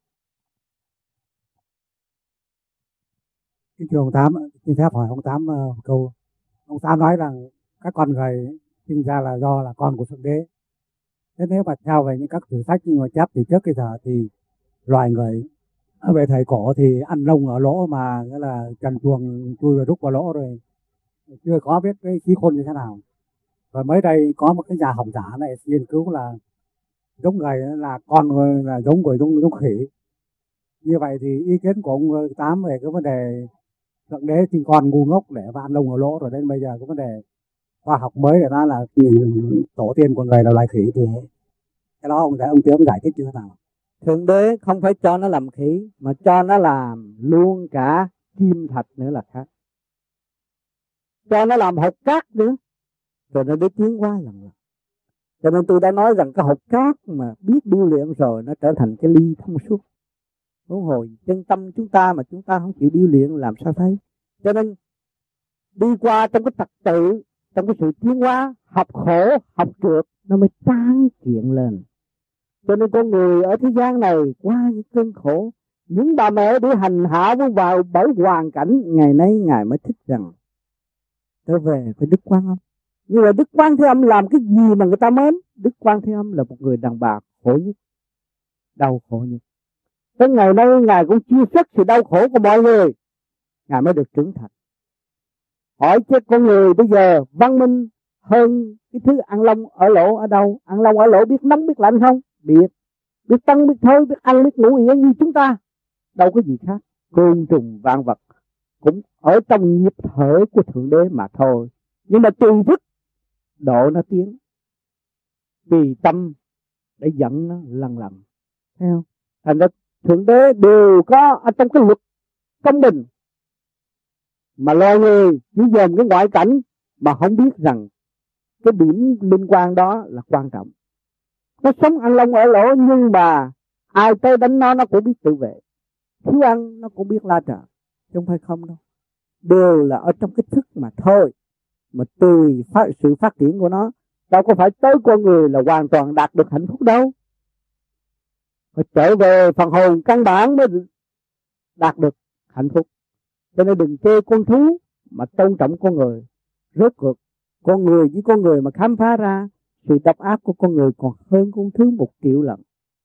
Cái thưa ông Tám, xin phép hỏi ông Tám uh, một câu. Ông Tám nói rằng các con người sinh ra là do là con của Thượng Đế. Thế nếu mà theo về những các sử sách như mà chép thì trước cái giờ thì loài người về thời cổ thì ăn lông ở lỗ, mà nghĩa là trần chuồng chui và rút vào lỗ, rồi chưa có biết cái trí khôn như thế nào. Và mới đây có một cái nhà học giả này nghiên cứu là giống người là con là giống của giống giống khỉ. Như vậy thì ý kiến của ông Tám về cái vấn đề Thượng đế sinh con ngu ngốc để van lông ở lỗ, rồi đến bây giờ có vấn đề khoa học mới để nó là tổ tiên của người là loài khỉ, thì cái đó ông giải ông Tiếu giải thích như thế nào? Thượng đế không phải cho nó làm khỉ, mà cho nó làm luôn cả kim thạch nữa là khác. Cho nó làm hột cát nữa, rồi nó để tiến hóa lần lần. Cho nên tôi đã nói rằng cái hột cát mà biết điêu luyện rồi nó trở thành cái ly thông suốt. Huống hồi chân tâm chúng ta mà chúng ta không chịu điêu luyện làm sao thấy. Cho nên đi qua trong cái trật tự, trong cái sự tiến hóa, học khổ, học trượt nó mới tráng kiện lên. Cho nên con người ở thế gian này qua những cơn khổ, những bà mẹ để hành hạ vào bởi hoàn cảnh, ngày nay Ngài mới thích rằng trở về với Đức Quan Âm. Nhưng mà Đức Quan Thế Âm làm cái gì mà người ta mến? Đức Quan Thế Âm là một người đàn bà khổ nhất, đau khổ nhất. Tới ngày nay Ngài cũng chia sẻ sự đau khổ của mọi người, Ngài mới được trưởng thành. Hỏi chứ con người bây giờ văn minh hơn cái thứ ăn lông ở lỗ ở đâu? Ăn lông ở lỗ biết nóng biết lạnh không? Biết. Biết tăng biết thôi, biết ăn biết ngủ yên như chúng ta. Đâu có gì khác. Côn trùng vạn vật cũng ở trong nhịp thở của Thượng Đế mà thôi. Nhưng mà tùy thức độ nó tiến, tùy tâm để dẫn nó lần lần. Thấy không? Thành ra Thượng Đế đều có ở trong cái luật công bình. Mà loài người chỉ dòm cái ngoại cảnh mà không biết rằng cái điểm liên quan đó là quan trọng. Nó sống ăn lông ở lỗ, nhưng mà ai tới đánh nó nó cũng biết tự vệ. Thiếu ăn nó cũng biết la trả, chứ không phải không đâu. Đều là ở trong cái thức mà thôi. Mà tùy phát, sự phát triển của nó, đâu có phải tới con người là hoàn toàn đạt được hạnh phúc đâu. Phải trở về phần hồn căn bản mới đạt được hạnh phúc. Cho nên đừng chê con thú mà tôn trọng con người. Rốt cuộc con người với con người mà khám phá ra sự độc ác của con người còn hơn con thú một triệu lần.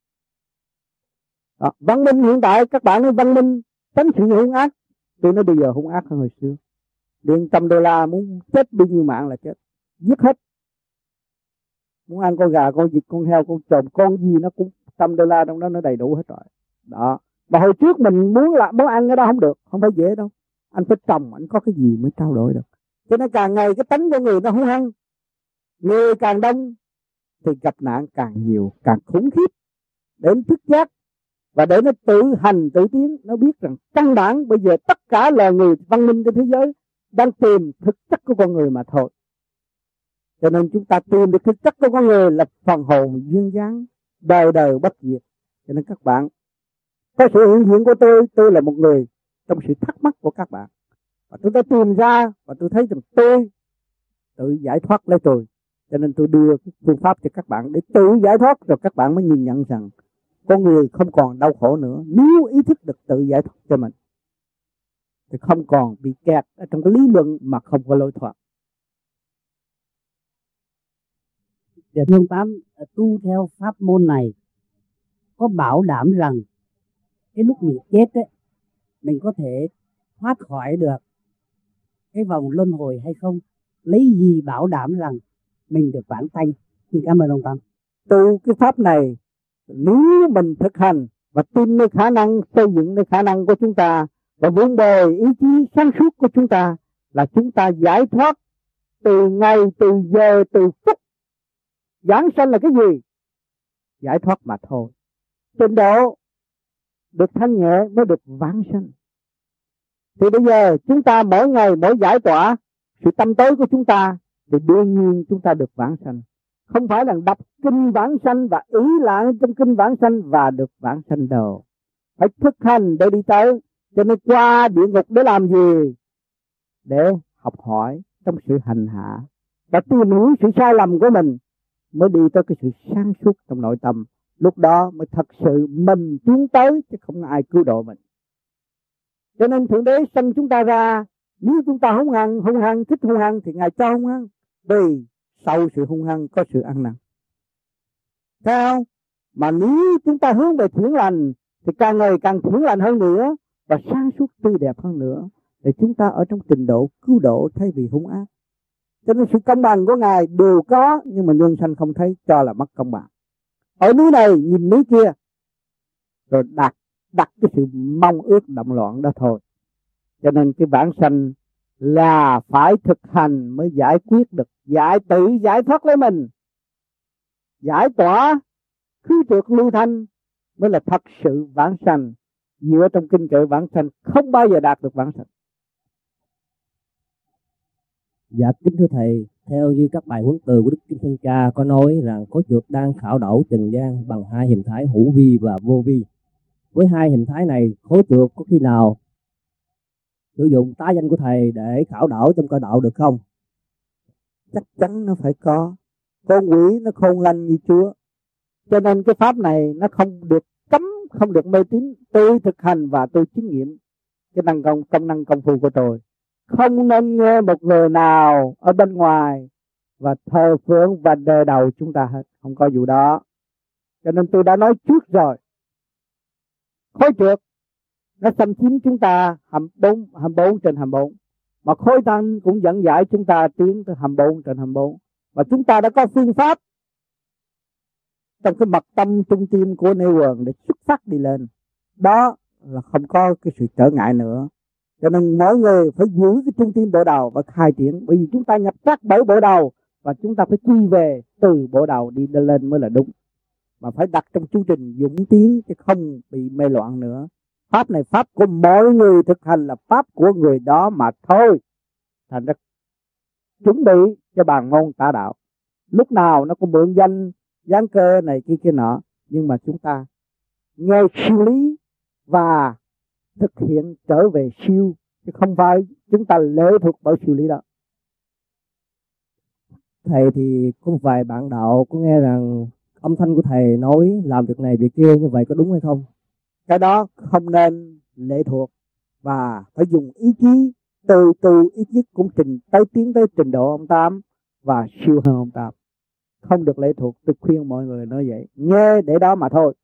Đó, văn minh hiện tại các bạn nói văn minh tránh sự hung ác, tôi nói bây giờ hung ác hơn hồi xưa. Điện trăm đô la muốn chết bao nhiêu mạng là chết, giết hết. Muốn ăn con gà, con vịt, con heo, con trồn, con gì nó cũng trăm đô la trong đó nó đầy đủ hết rồi. Đó. Mà hồi trước mình muốn là muốn ăn cái đó không được, không phải dễ đâu. Anh phải trồng, anh có cái gì mới trao đổi được. Cho nên càng ngày cái tánh của người nó hung hăng, người càng đông thì gặp nạn càng nhiều, càng khủng khiếp. Để nó thức giác và để nó tự hành tự tiến, nó biết rằng căn bản bây giờ tất cả là người văn minh trên thế giới đang tìm thực chất của con người mà thôi. Cho nên chúng ta tìm được thực chất của con người là phần hồn duyên dáng, đời đời bất diệt. Cho nên các bạn có sự hiện diện của tôi, tôi là một người trong sự thắc mắc của các bạn. Và tôi đã tìm ra và tôi thấy rằng tôi tự giải thoát lấy tôi. Cho nên tôi đưa cái phương pháp cho các bạn để tự giải thoát, rồi các bạn mới nhìn nhận rằng con người không còn đau khổ nữa. Nếu ý thức được tự giải thoát cho mình thì không còn bị kẹt ở trong cái lý luận mà không có lối thoát. Dạ thưa ông Tám, tu theo pháp môn này có bảo đảm rằng cái lúc mình chết ấy, mình có thể thoát khỏi được cái vòng luân hồi hay không? Lấy gì bảo đảm rằng mình được vãng sanh? Xin cảm ơn ông Tám. Từ cái pháp này, nếu mình thực hành và tin nơi khả năng, xây dựng nơi khả năng của chúng ta và vun bồi ý chí sáng suốt của chúng ta, là chúng ta giải thoát từ ngày, từ giờ, từ phút. Giảng sanh là cái gì? Giải thoát mà thôi. Trình độ được thanh nhẹ mới được vãng sanh. Thì bây giờ chúng ta mỗi ngày mỗi giải tỏa sự tâm tối của chúng ta, thì đương nhiên chúng ta được vãng sanh. Không phải là đọc kinh vãng sanh và ý lại trong kinh vãng sanh và được vãng sanh đâu. Phải thực hành để đi tới. Cho nên qua địa ngục để làm gì? Để học hỏi trong sự hành hạ và tìm hiểu sự sai lầm của mình, mới đi tới cái sự sáng suốt trong nội tâm. Lúc đó mới thật sự mình tiến tới, chứ không ai cứu độ mình. Cho nên Thượng Đế sanh chúng ta ra, nếu chúng ta hung hăng, hung hăng, thích hung hăng thì Ngài cho hung hăng. Vì sau sự hung hăng có sự ăn năn. Thấy không? Mà nếu chúng ta hướng về thiện lành thì càng ngày càng thiện lành hơn nữa và sáng suốt tươi đẹp hơn nữa, để chúng ta ở trong trình độ cứu độ thay vì hung ác. Cho nên sự công bằng của Ngài đều có, nhưng mà nhân sanh không thấy, cho là mất công bằng. Ở núi này nhìn núi kia, rồi đặt đặt cái sự mong ước động loạn đó thôi. Cho nên cái vãng sanh là phải thực hành mới giải quyết được, giải tự giải thoát lấy mình, giải tỏa khứ trượt lưu thanh mới là thật sự vãng sanh. Dựa trong kinh kệ vãng sanh không bao giờ đạt được vãng sanh. Dạ kính thưa thầy, theo như các bài huấn từ của Đức Kim Thân Cha có nói rằng có trượt đang khảo đảo trần gian bằng hai hình thái hữu vi và vô vi. Với hai hình thái này, khối trượt có khi nào sử dụng tá danh của thầy để khảo đảo trong cõi đạo được không? Chắc chắn nó phải có. Con quỷ nó khôn lanh như Chúa, cho nên cái pháp này nó không được cấm, không được mê tín. Tôi thực hành và tôi chứng nghiệm cái năng công công năng công phu của tôi. Không nên nghe một người nào ở bên ngoài và thờ phượng và đè đầu chúng ta hết, không có vụ đó. Cho nên tôi đã nói trước rồi, khối trượt nó xâm chiếm chúng ta hai mươi bốn trên hai mươi bốn, mà khối thanh cũng dẫn giải chúng ta tiến tới hai mươi bốn trên hai mươi bốn. Và chúng ta đã có phương pháp trong cái mật tâm trung tim của nêu quần để xuất phát đi lên. Đó là không có cái sự trở ngại nữa. Cho nên mỗi người phải giữ cái trung tim bộ đầu và khai triển. Bởi vì chúng ta nhập sát bởi bộ đầu và chúng ta phải quy về từ bộ đầu đi lên mới là đúng. Mà phải đặt trong chương trình dũng tiến chứ không bị mê loạn nữa. Pháp này pháp của mỗi người thực hành là pháp của người đó mà thôi. Thành ra chuẩn bị cho bàn môn tả đạo. Lúc nào nó cũng mượn danh, gián cơ này kia kia nọ. Nhưng mà chúng ta nghe siêu lý và thực hiện trở về siêu, chứ không phải chúng ta lệ thuộc bởi siêu lý đó. Thầy thì có một vài bạn đạo có nghe rằng âm thanh của thầy nói làm việc này việc kia, như vậy có đúng hay không? Cái đó không nên lệ thuộc và phải dùng ý chí, từ từ ý chí cũng trình tới tiến tới trình độ ông Tám và siêu hơn ông Tám. Không được lệ thuộc. Tôi khuyên mọi người nói vậy, nghe để đó mà thôi.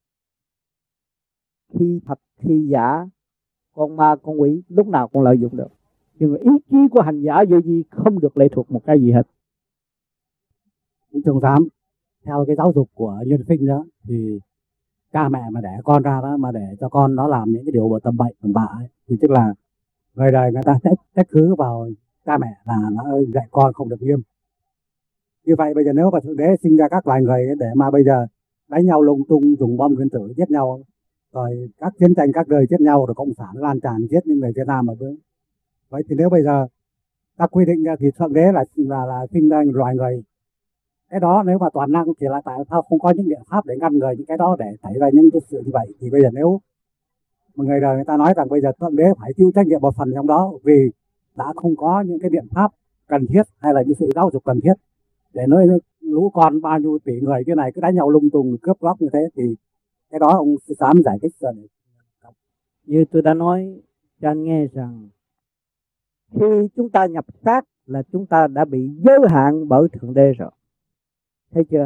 Khi thật khi giả, con ma con quỷ lúc nào cũng lợi dụng được, nhưng mà ý chí của hành giả vô vi không được lệ thuộc một cái gì hết. Trường Tám, theo cái giáo dục của nhân sinh đó thì cha mẹ mà đẻ con ra đó, mà để cho con nó làm những cái điều tầm bậy tầm bạ ấy, thì tức là người đời người ta sẽ trách cứ vào cha mẹ là nó dạy con không được nghiêm. Như vậy bây giờ nếu mà Thượng Đế sinh ra các loài người để mà bây giờ đánh nhau lung tung, dùng bom nguyên tử giết nhau, rồi các chiến tranh các đời giết nhau, rồi cộng sản lan tràn giết những người Việt Nam ở với. Vậy thì nếu bây giờ ta quy định ra thì Thượng Đế là là là sinh ra loài người, cái đó nếu mà toàn năng thì là tại sao không có những biện pháp để ngăn ngừa những cái đó, để xảy ra những cái sự như vậy? Thì bây giờ nếu mà người đời người ta nói rằng bây giờ Thượng Đế phải chịu trách nhiệm một phần trong đó, vì đã không có những cái biện pháp cần thiết hay là những sự giáo dục cần thiết để nói lũ con bao nhiêu tỷ người cái này cứ đánh nhau lung tung cướp góc như thế, thì cái đó ông sư sám giải thích rồi. Như tôi đã nói cho anh nghe rằng khi chúng ta nhập xác là chúng ta đã bị giới hạn bởi Thượng Đế rồi. Thấy chưa?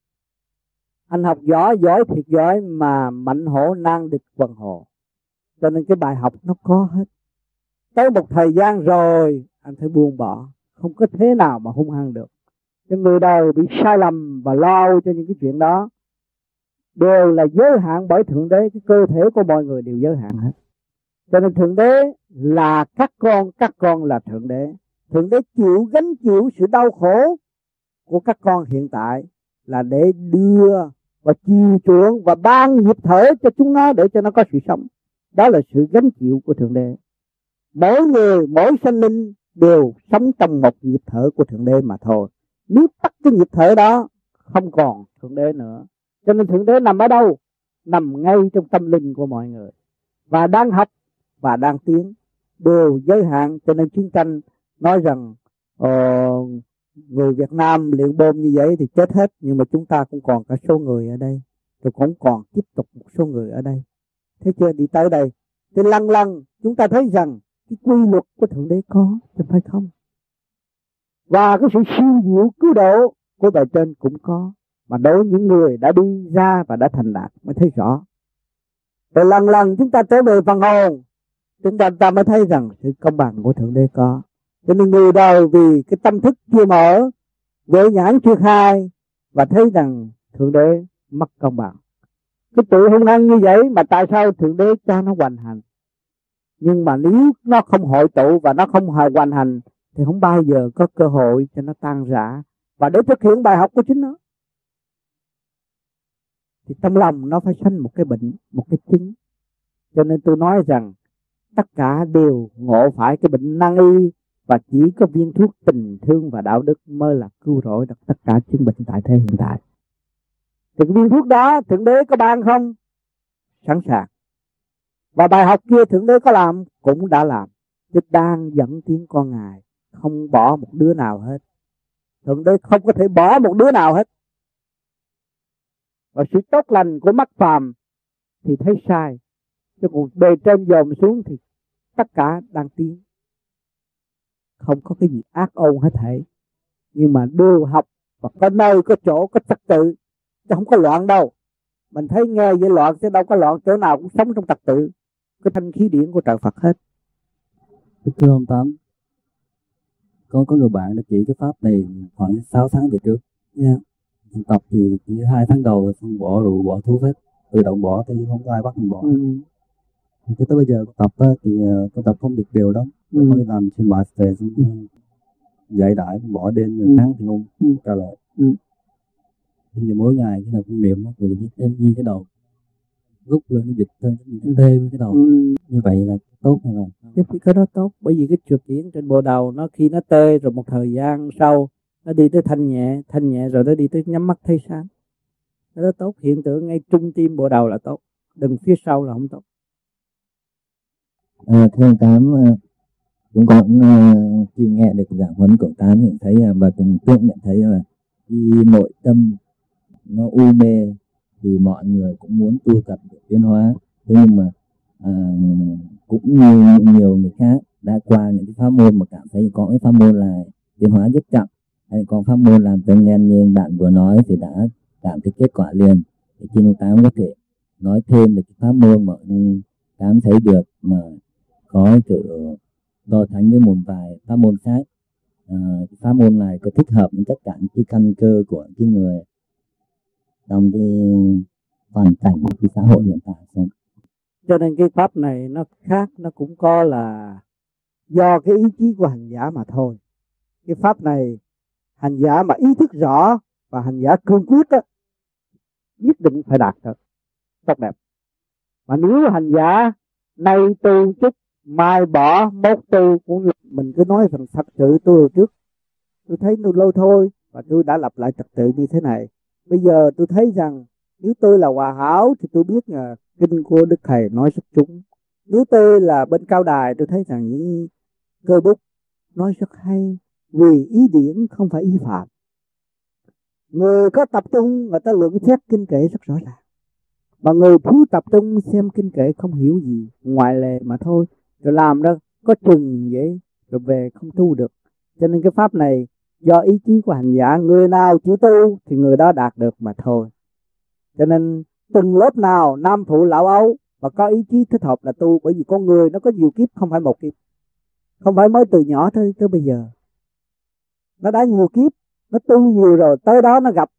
Anh học giỏi, giỏi thiệt giỏi mà mạnh hổ nan địch quần hồ. Cho nên cái bài học nó có hết. Tới một thời gian rồi anh phải buông bỏ, không có thế nào mà hung hăng được. Cho người đời bị sai lầm và lo cho những cái chuyện đó đều là giới hạn bởi Thượng Đế. Cái cơ thể của mọi người đều giới hạn hết. Cho nên Thượng Đế là các con, các con là Thượng Đế. Thượng Đế chịu gánh chịu sự đau khổ của các con hiện tại là để đưa và chiều chuộng và ban nhịp thở cho chúng nó để cho nó có sự sống. Đó là sự gánh chịu của Thượng Đế. Mỗi người, mỗi sinh linh đều sống trong một nhịp thở của Thượng Đế mà thôi. Nếu tắt cái nhịp thở đó, không còn Thượng Đế nữa. Cho nên Thượng Đế nằm ở đâu? Nằm ngay trong tâm linh của mọi người. Và đang học và đang tiến đều giới hạn. Cho nên chiến tranh nói rằng uh, người Việt Nam luyện bom như vậy thì chết hết. Nhưng mà chúng ta cũng còn cả số người ở đây, rồi cũng còn tiếp tục một số người ở đây. Thế chưa? Đi tới đây thì lần lần chúng ta thấy rằng cái quy luật của Thượng Đế có, chứ phải không? Và cái sự siêu diệu cứu độ của bề trên cũng có. Mà đối với những người đã đi ra và đã thành đạt mới thấy rõ. Rồi lần lần chúng ta trở về phần hồn, chúng ta, ta mới thấy rằng sự công bằng của Thượng Đế có. Cho nên người đời vì cái tâm thức chưa mở, vệ nhãn chưa khai, và thấy rằng Thượng Đế mất công bằng. Cái tự hung hăng như vậy mà tại sao Thượng Đế cho nó hoành hành? Nhưng mà nếu nó không hội tụ và nó không hề hoàn hành thì không bao giờ có cơ hội cho nó tan rã và để thực hiện bài học của chính nó. Thì trong lòng nó phải sanh một cái bệnh, một cái chứng. Cho nên tôi nói rằng tất cả đều ngộ phải cái bệnh nan y, và chỉ có viên thuốc tình thương và đạo đức mới là cứu rỗi được tất cả chứng bệnh tại thế hiện tại. Thì cái viên thuốc đó Thượng Đế có ban không? Sẵn sàng. Và bài học kia Thượng Đế có làm? Cũng đã làm. Chứ đang dẫn tiếng con Ngài, không bỏ một đứa nào hết. Thượng Đế không có thể bỏ một đứa nào hết. Và sự tốt lành của mắt phàm thì thấy sai, chứ còn bề trên dòm xuống thì tất cả đang tiến. Không có cái gì ác ôn hết thảy, nhưng mà đều học và có nơi có chỗ có trật tự, chứ không có loạn đâu. Mình thấy nghe vậy loạn chứ đâu có loạn, chỗ nào cũng sống trong trật tự, cái thanh khí điển của trời Phật hết. Thưa ông Tám, có có người bạn đã chỉ cái pháp này khoảng sáu tháng về trước. Yeah. Tập thì chỉ hai tháng đầu xong bỏ rượu bỏ thuốc hết, tự động bỏ thì không có ai bắt mình bỏ. Ừ. Thì tới bây giờ tập á, thì uh, con tập không được đều lắm. Ừ. Con đi làm trên bài về xong ừ. dạy đãi bỏ đêm ừ. tháng thì không ừ. trả lại. Ừ. Thì mỗi ngày cái nào cũng niệm nó rồi biết em ghi cái đầu rút lên cái dịch lên cái tê cái đầu. Ừ. Như vậy là tốt hay là cái cái đó tốt, bởi vì cái trượt điển trên bộ đầu nó khi nó tê rồi một thời gian sau nó đi tới thanh nhẹ, thanh nhẹ rồi nó đi tới nhắm mắt thấy sáng. Nó đó tốt, hiện tượng ngay trung tim bộ đầu là tốt, đừng phía sau là không tốt. À, thưa ông Tám, chúng con uh, khi nghe được giảng huấn của Tám nhận thấy uh, và cũng tượng nhận thấy là uh, khi nội tâm nó u mê thì mọi người cũng muốn tu tập để tiến hóa. Thế nhưng mà uh, cũng như nhiều người khác đã qua những cái pháp môn mà cảm thấy có cái pháp môn là tiến hóa rất chậm, hay còn pháp môn làm tân nhân như bạn vừa nói thì đã cảm thấy kết quả liền. Thì khi ông Tám có thể nói thêm về cái pháp môn mà ông Tám thấy được mà có sự so sánh với một vài pháp môn khác, à, pháp môn này có thích hợp với tất cả những cái căn cơ của cái người trong cái hoàn cảnh của cái xã hội hiện tại không? Cho nên cái pháp này nó khác, nó cũng có là do cái ý chí của hành giả mà thôi. Cái pháp này hành giả mà ý thức rõ và hành giả cương quyết á, nhất định phải đạt được tốt đẹp. Mà nếu hành giả nay tu chút mai bỏ mốt tu, cũng mình cứ nói rằng thật sự tôi hồi trước tôi thấy tôi lâu thôi và tôi đã lập lại trật tự như thế này. Bây giờ tôi thấy rằng nếu tôi là hòa hảo thì tôi biết là kinh của Đức Thầy nói rất trúng. Nếu tôi là bên cao đài tôi thấy rằng những cơ bút nói rất hay, vì ý điển không phải ý phạm. Người có tập trung người ta lượng xét kinh kệ rất rõ ràng, mà người thiếu tập trung xem kinh kệ không hiểu gì, ngoại lệ mà thôi, rồi làm đó có chừng vậy rồi về không tu được. Cho nên cái pháp này do ý chí của hành giả, người nào chịu tu thì người đó đạt được mà thôi. Cho nên từng lớp nào nam phụ lão ấu và có ý chí thích hợp là tu, bởi vì con người nó có nhiều kiếp, không phải một kiếp, không phải mới từ nhỏ tới tới bây giờ, nó đã nhiều kiếp, nó tu nhiều rồi, tới đó nó gặp,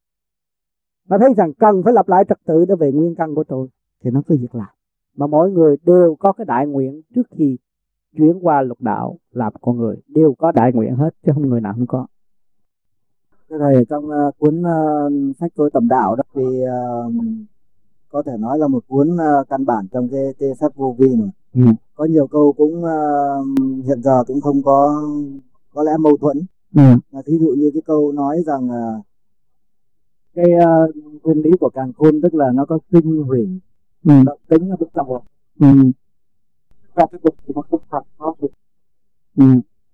nó thấy rằng cần phải lập lại trật tự để về nguyên căn của tôi thì nó cứ việc làm. Mà mỗi người đều có cái đại nguyện trước khi chuyển qua lục đạo làm con người, đều có đại nguyện hết chứ không người nào không có. Cái này trong uh, cuốn uh, sách tôi tầm đạo đó thì uh, có thể nói là một cuốn uh, căn bản trong cái, cái sách vô vi mà. Ừ. Có nhiều câu cũng uh, hiện giờ cũng không có có lẽ mâu thuẫn. Ừ. À, thí dụ như cái câu nói rằng uh, cái uh, nguyên lý của càn khôn tức là nó có tinh hủy, ừ. động tính ở bức tâm hồn. Ừ. Và cái bực của nó không thật nó được. Ừ.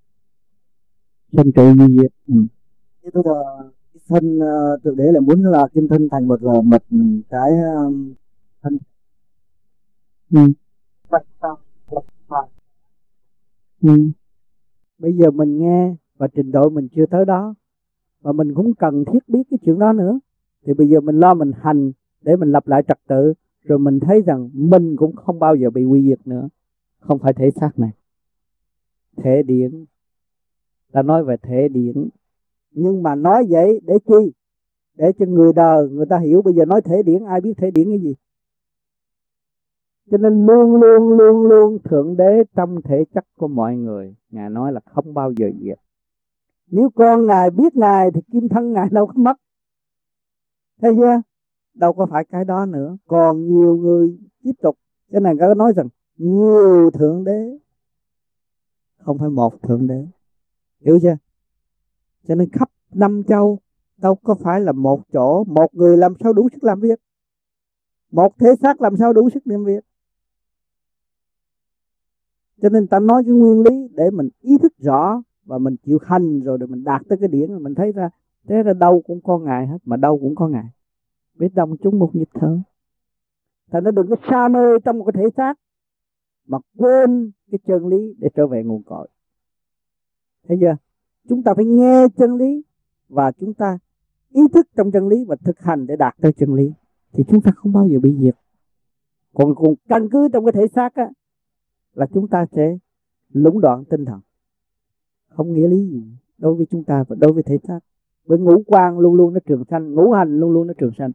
Sanh trụ như vậy. Ừ. Thế tôi là cái thân uh, thực đế là muốn là kim thân thành một uh, mật cái uh, thân. Ừ. Ừ. Bây giờ mình nghe và trình độ mình chưa tới đó, và mình cũng cần thiết biết cái chuyện đó nữa. Thì bây giờ mình lo mình hành để mình lập lại trật tự, rồi mình thấy rằng mình cũng không bao giờ bị quy diệt nữa. Không phải thể xác này, thể điển. Ta nói về thể điển, nhưng mà nói vậy để chi? Để cho người đời người ta hiểu. Bây giờ nói thể điển, ai biết thể điển cái gì? Cho nên luôn luôn luôn luôn Thượng Đế trong thể chất của mọi người, Ngài nói là không bao giờ diệt. Nếu con Ngài biết Ngài thì kim thân Ngài đâu có mất. Thấy chưa? Đâu có phải cái đó nữa. Còn nhiều người tiếp tục. Cái này có nói rằng nhiều Thượng Đế, không phải một Thượng Đế. Hiểu chưa? Cho nên khắp năm châu đâu có phải là một chỗ, một người làm sao đủ sức làm việc, một thể xác làm sao đủ sức làm việc. Cho nên ta nói cái nguyên lý để mình ý thức rõ và mình chịu hành rồi để mình đạt tới cái điểm mà mình thấy ra, thế ra đâu cũng có Ngài hết, mà đâu cũng có Ngài. Biết đồng chúng một nhịp thở. Thành nó đừng có xa mê trong một cái thể xác mà quên cái chân lý để trở về nguồn cội. Thấy chưa? Chúng ta phải nghe chân lý và chúng ta ý thức trong chân lý và thực hành để đạt tới chân lý, thì chúng ta không bao giờ bị diệt. Còn còn căn cứ trong cái thể xác á, là chúng ta sẽ lũng đoạn tinh thần, không nghĩa lý gì đối với chúng ta và đối với thể xác. Với ngũ quan luôn luôn nó trường sanh, ngũ hành luôn luôn nó trường sanh.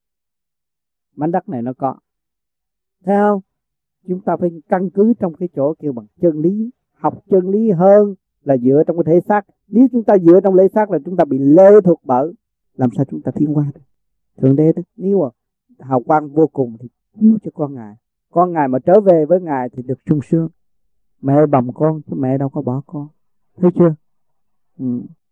Mảnh đất này nó có, thấy không? Chúng ta phải căn cứ trong cái chỗ kêu bằng chân lý. Học chân lý hơn là dựa trong cái thể xác. Nếu chúng ta dựa trong thể xác là chúng ta bị lệ thuộc bởi, làm sao chúng ta tiến qua được? Thượng Đế đó, nếu mà hào quang vô cùng thì chiếu cho con Ngài. Con Ngài mà trở về với Ngài thì được sung sướng. Mẹ bồng con chứ mẹ đâu có bỏ con. Thấy chưa? Ừ.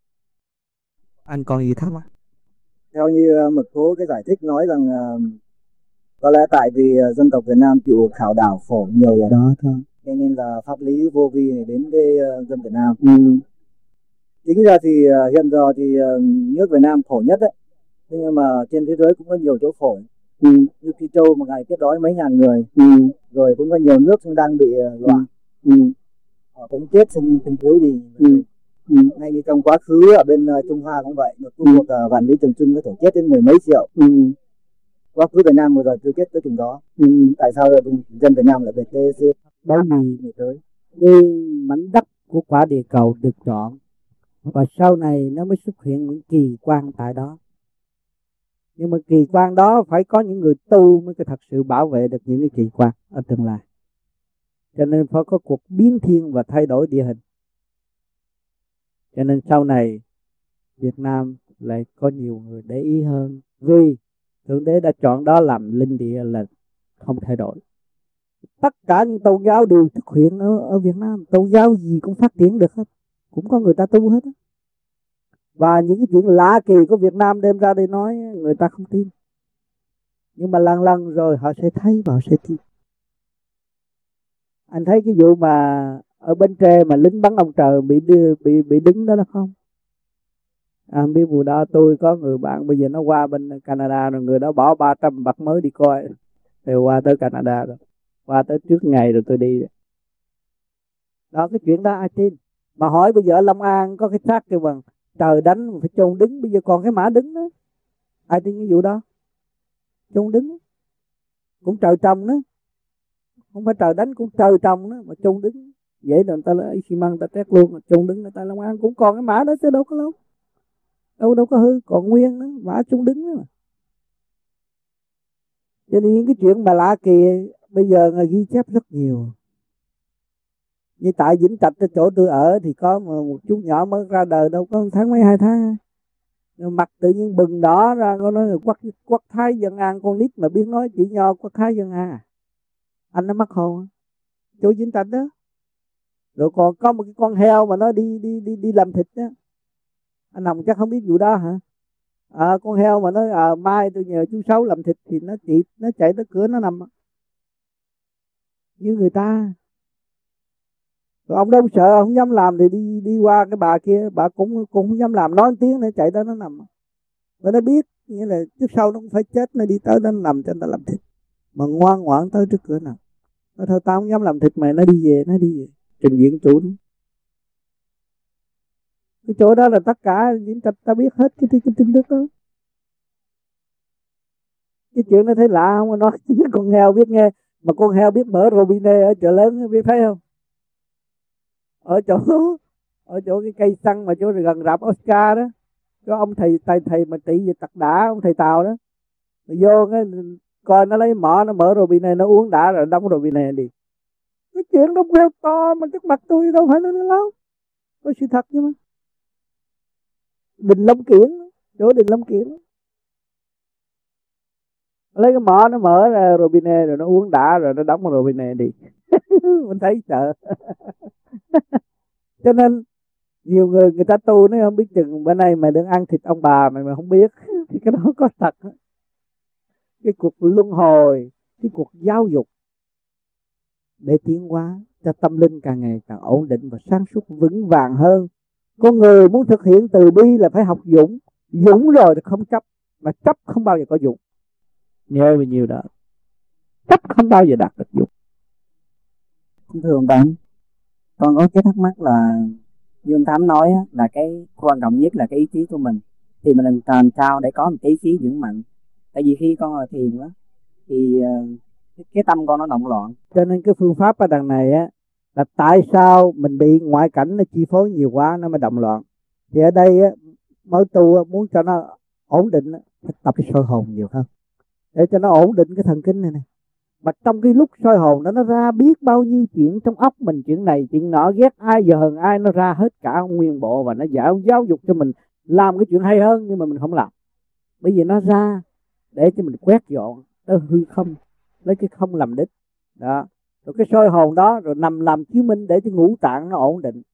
Anh còn gì thắc mắc? Theo như một số cái giải thích nói rằng uh, có lẽ tại vì uh, dân tộc Việt Nam chịu khảo đảo phổ nhiều ở đó thôi, nên nên là pháp lý vô vi này đến với uh, dân Việt Nam. Ừ. Chính ra thì uh, hiện giờ thì uh, nước Việt Nam phổ nhất đấy, thế nhưng mà trên thế giới cũng có nhiều chỗ phổi. Ừ. Như Phi Châu một ngày kết đói mấy ngàn người. Ừ. Rồi cũng có nhiều nước cũng đang bị uh, loạn. Ừ. Họ cũng chết sinh sinh thiếu gì. Ừ. Ừ. Ngay như trong quá khứ ở bên uh, Trung Hoa cũng vậy, một khu vực uh, Vạn Lý Trường Trưng có thể chết đến mười mấy triệu. Ừ. Quá khứ Việt Nam vừa rồi chưa chết tới chừng đó. Ừ. Tại sao dân Việt Nam lại bị tê xê? Bởi vì người tới đi mảnh đất của quả địa cầu được chọn, và sau này nó mới xuất hiện những kỳ quan tại đó. Nhưng mà kỳ quan đó phải có những người tu mới có thật sự bảo vệ được những cái kỳ quan ở tương lai. Cho nên phải có cuộc biến thiên và thay đổi địa hình. Cho nên sau này Việt Nam lại có nhiều người để ý hơn, vì Thượng Đế đã chọn đó làm linh địa là không thay đổi. Tất cả những tôn giáo đều thực hiện ở, ở Việt Nam. Tôn giáo gì cũng phát triển được hết, cũng có người ta tu hết á. Và những cái chuyện lạ kỳ của Việt Nam đem ra đây nói, người ta không tin. Nhưng mà lần lần rồi họ sẽ thấy và họ sẽ tin. Anh thấy cái vụ mà ở Bến Tre mà lính bắn ông trời bị đưa, bị bị đứng đó là không? À, biết vụ đó tôi có người bạn bây giờ nó qua bên Canada rồi, người đó bỏ ba trăm bạc mới đi coi. Thì qua tới Canada rồi. Qua tới trước ngày rồi tôi đi. Đó, cái chuyện đó ai tin? Mà hỏi bây giờ ở Long An có cái xác kêu bằng trời đánh phải chôn đứng, bây giờ còn cái mã đứng đó. Ai tin cái vụ đó? Chôn đứng. Cũng trời trồng đó. Không phải trời đánh cũng trời trồng đó mà chôn đứng. Vậy là người ta lấy xi măng ta trét luôn, chôn đứng người ta Long An cũng còn cái mã đó chứ đâu có lâu. Đâu đâu có hư, còn nguyên đó, mã chôn đứng đó mà. Cho nên những cái chuyện mà lạ kỳ bây giờ người ghi chép rất nhiều. Như tại Vĩnh Trạch chỗ tôi ở thì có một chú nhỏ mới ra đời đâu có một tháng mấy hai tháng. Mặt tự nhiên bừng đỏ ra, có nói là quắc, quắc Thái Dân An, con nít mà biết nói chữ nho quắc Thái Dân An à. Anh nó mắc hồn chỗ Vĩnh Trạch đó. Rồi còn có một cái con heo mà nó đi đi đi đi làm thịt đó. Anh Hồng chắc không biết vụ đó hả? À, con heo mà nó à, mai tôi nhờ chú Sáu làm thịt thì nó chị nó chạy tới cửa nó nằm như người ta. Rồi ông đâu sợ, không dám làm thì đi đi qua cái bà kia, bà cũng cũng không dám làm, nói một tiếng nữa chạy tới nó nằm. Và nó biết nghĩa là trước sau nó cũng phải chết, nó đi tới nó nằm cho nó làm thịt. Mà ngoan ngoãn tới trước cửa nào. Nó thôi tao không dám làm thịt mày, nó đi về, nó đi về. Trình diện chủ nó. Cái chỗ đó là tất cả những ta, ta biết hết cái, cái, cái tin tức đó. Cái chuyện nó thấy lạ không? Nói con heo biết nghe. Mà con heo biết mở Robine ở chợ lớn, biết thấy không? Ở chỗ ở chỗ cái cây xăng mà chỗ gần rạp Oscar đó, có ông thầy thầy thầy mà trị về tật đả, ông thầy Tàu đó. Rồi vô cái coi nó lấy mỏ nó mở robin này nó uống đã rồi đóng robin này đi. Cái chuyện đó queo to mà trước mặt tôi đâu phải nó lâu. Có sự thật chứ mà. Đình Long Kiển, chỗ Đình Long Kiển. Lấy cái mỏ nó mở ra robine rồi nó uống đã rồi nó đóng vào robine đi. Mình thấy sợ. Cho nên nhiều người người ta tu nó không biết chừng bữa nay mày đừng ăn thịt ông bà mày mà không biết. Thì cái đó có thật. Cái cuộc luân hồi, cái cuộc giáo dục để tiến hóa cho tâm linh càng ngày càng ổn định và sáng suốt vững vàng hơn. Con người muốn thực hiện từ bi là phải học dũng. Dũng rồi thì không chấp. Mà chấp không bao giờ có dũng. Nhớ bao nhiêu đó. Chấp không bao giờ đạt được dũng. Thưa ông Tám, con có cái thắc mắc là như ông Tám nói á, là cái quan trọng nhất là cái ý chí của mình. Thì mình làm sao để có một cái ý chí vững mạnh. Tại vì khi con ngồi thiền á thì uh, cái tâm con nó động loạn. Cho nên cái phương pháp ở đằng này á là tại sao mình bị ngoại cảnh nó chi phối nhiều quá nó mới động loạn. Thì ở đây á, mới tu muốn cho nó ổn định á, phải tập cái soi hồn nhiều hơn để cho nó ổn định cái thần kinh này này. Mà trong cái lúc soi hồn đó nó ra biết bao nhiêu chuyện trong óc mình, chuyện này chuyện nọ, ghét ai giờ hờn ai, nó ra hết cả nguyên bộ và nó giáo giáo dục cho mình làm cái chuyện hay hơn, nhưng mà mình không làm. Bởi vì nó ra để cho mình quét dọn tới hư không, lấy cái không làm đích đó. Rồi cái soi hồn đó rồi nằm làm chiếu minh để cho ngũ tạng nó ổn định,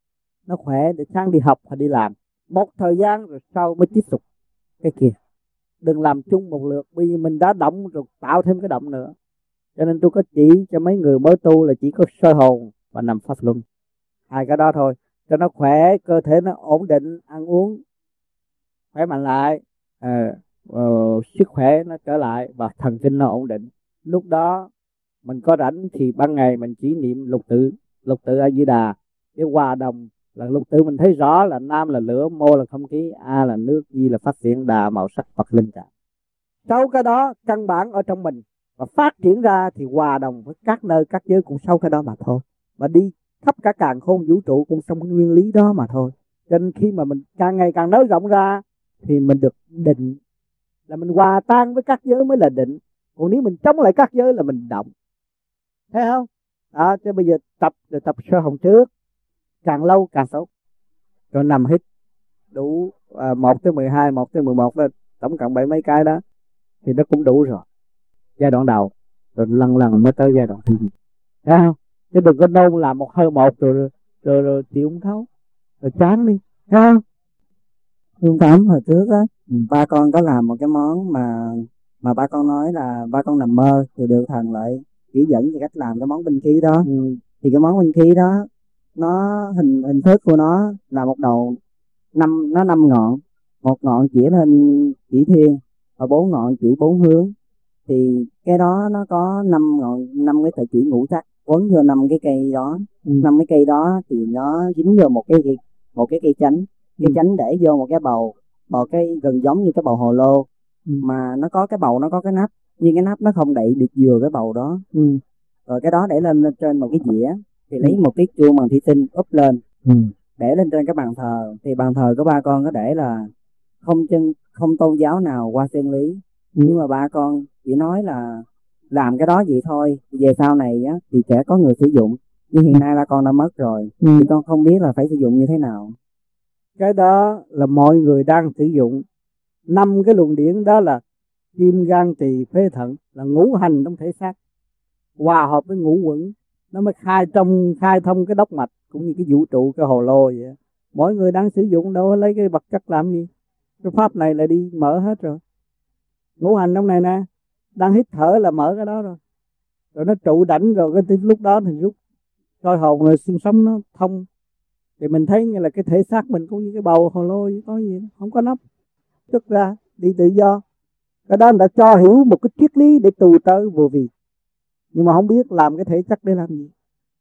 nó khỏe để sáng đi học hoặc đi làm. Một thời gian rồi sau mới tiếp tục cái kia. Đừng làm chung một lượt, bởi vì mình đã động rồi tạo thêm cái động nữa. Cho nên tôi có chỉ cho mấy người mới tu là chỉ có soi hồn và nằm pháp luân, hai cái đó thôi, cho nó khỏe, cơ thể nó ổn định, ăn uống khỏe mạnh lại, à, uh, sức khỏe nó trở lại và thần kinh nó ổn định. Lúc đó mình có rảnh thì ban ngày mình chỉ niệm lục tự, lục tự A Di Đà, cái hòa đồng là lục tự mình thấy rõ là nam là lửa, mô là không khí, a là nước, di là phát triển, đà màu sắc, Phật linh trạng. Sau cái đó căn bản ở trong mình và phát triển ra thì hòa đồng với các nơi các giới cũng sau cái đó mà thôi, và đi khắp cả càn khôn vũ trụ cũng trong cái nguyên lý đó mà thôi. Cho nên khi mà mình càng ngày càng nới rộng ra thì mình được định, là mình hòa tan với các giới mới là định. Còn nếu mình chống lại các giới là mình động, thấy không? Đó, cho bây giờ tập rồi tập sơ hồn trước, càng lâu càng tốt, rồi nằm hít đủ à, một tới mười hai, một tới mười một đó, tổng cộng bảy mấy cái đó thì nó cũng đủ rồi. Giai đoạn đầu rồi lần lần mới tới giai đoạn thứ gì, thấy không? Chứ đừng có nôn làm một hơi một rồi rồi, rồi, rồi chịu không thấu, rồi chán đi, thấy không? Hương Tám, hồi trước á, ba con có làm một cái món mà mà ba con nói là ba con nằm mơ thì được thần lại chỉ dẫn về cách làm cái món binh khí đó. Ừ. Thì cái món binh khí đó nó hình hình thức của nó là một đầu năm, nó năm ngọn, một ngọn chỉ lên chỉ thiên và bốn ngọn chỉ bốn hướng. Thì cái đó nó có năm ngọn, năm cái sợi chỉ ngũ sắc quấn vô năm cái cây đó. Ừ. năm cái cây đó thì nó dính vô một cái một cái cây chánh, cái ừ. chánh để vô một cái bầu, bầu cái gần giống như cái bầu hồ lô. Ừ. Mà nó có cái bầu, nó có cái nắp, nhưng cái nắp nó không đậy được vừa cái bầu đó. Ừ. Rồi cái đó để lên, lên trên một cái dĩa thì lấy ừ. một cái chuông bằng thủy tinh úp lên. Ừ. Để lên trên cái bàn thờ. Thì bàn thờ của ba con có để là không chân không tôn giáo nào qua chân lý. Ừ. Nhưng mà ba con chỉ nói là làm cái đó vậy thôi, về sau này á thì sẽ có người sử dụng, nhưng hiện nay ba con đã mất rồi. Ừ. Thì con không biết là phải sử dụng như thế nào. Cái đó là mọi người đang sử dụng. Năm cái luồng điển đó là kim, gan, tỳ, phế, thận, là ngũ hành trong thể xác, hòa hợp với ngũ quẩn, nó mới khai trong khai thông cái đốc mạch cũng như cái vũ trụ, cái hồ lô vậy. Mỗi người đang sử dụng, đâu lấy cái vật chất làm gì. Cái pháp này là đi mở hết rồi. Ngũ hành trong này nè, đang hít thở là mở cái đó rồi, rồi nó trụ đảnh rồi cái lúc đó thì rút coi hồn rồi xương sống nó thông, thì mình thấy như là cái thể xác mình cũng như cái bầu hồ lô vậy, có gì đó, không có nắp, xuất ra đi tự do. Cái đó người ta cho hiểu một cái triết lý để tù tới vô vi, nhưng mà không biết làm cái thể chất để làm gì.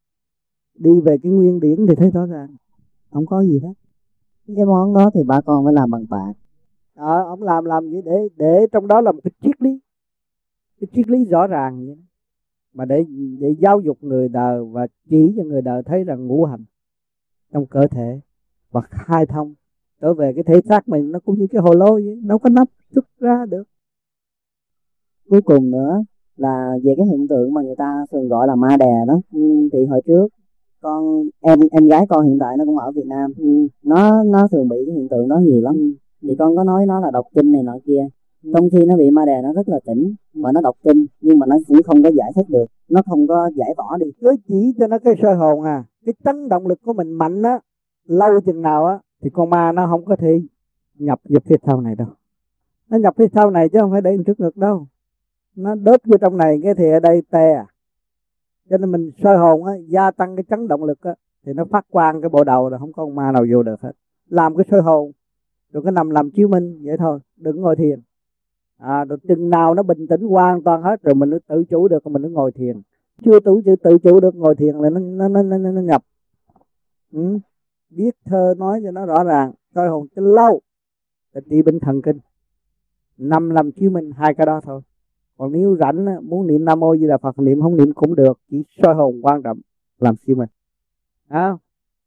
Đi về cái nguyên điển thì thấy rõ ràng không có gì đó. Cái món đó thì ba con phải làm bằng bạc. Ờ, ông làm làm gì để để trong đó là một cái triết lý, cái triết lý rõ ràng vậy. Mà để để giáo dục người đời và chỉ cho người đời thấy rằng ngũ hành trong cơ thể và khai thông trở về cái thể xác mình, nó cũng như cái hồ lô vậy, đâu có nắp xuất ra được. Cuối cùng nữa là về cái hiện tượng mà người ta thường gọi là ma đè đó. Ừ, thì hồi trước con em em gái con hiện tại nó cũng ở Việt Nam. Ừ, nó nó thường bị cái hiện tượng đó nhiều lắm. Ừ. Thì con có nói nó là đọc kinh này nọ kia. Ừ. Trong khi nó bị ma đè nó rất là tỉnh và nó đọc kinh, nhưng mà nó cũng không có giải thích được, nó không có giải tỏa đi. Cứ chỉ cho nó cái soi hồn à, cái chấn động lực của mình mạnh á, lâu chừng nào á thì con ma nó không có thể nhập vào phía sau này đâu. Nó nhập phía sau này chứ không phải để trước ngực đâu. Nó đớp vô trong này cái thì ở đây tè à. Cho nên mình soi hồn á, gia tăng cái chấn động lực á, thì nó phát quang cái bộ đầu là không có con ma nào vô được hết. Làm cái soi hồn rồi cái nằm làm chiếu minh vậy thôi, đừng ngồi thiền. À, rồi chừng nào nó bình tĩnh hoàn toàn hết rồi mình nó tự chủ được, mình nó ngồi thiền. Chưa tự tự, tự chủ được ngồi thiền là nó nó nó nó, nó nhập. Ừ. Viết thơ nói cho nó rõ ràng, soi hồn cho lâu là trị bệnh thần kinh. Năm làm chiếu minh hai cái đó thôi. Còn nếu rảnh muốn niệm Nam Mô Di Đà Phật niệm không niệm cũng được, chỉ soi hồn quan trọng làm siêu mình. À,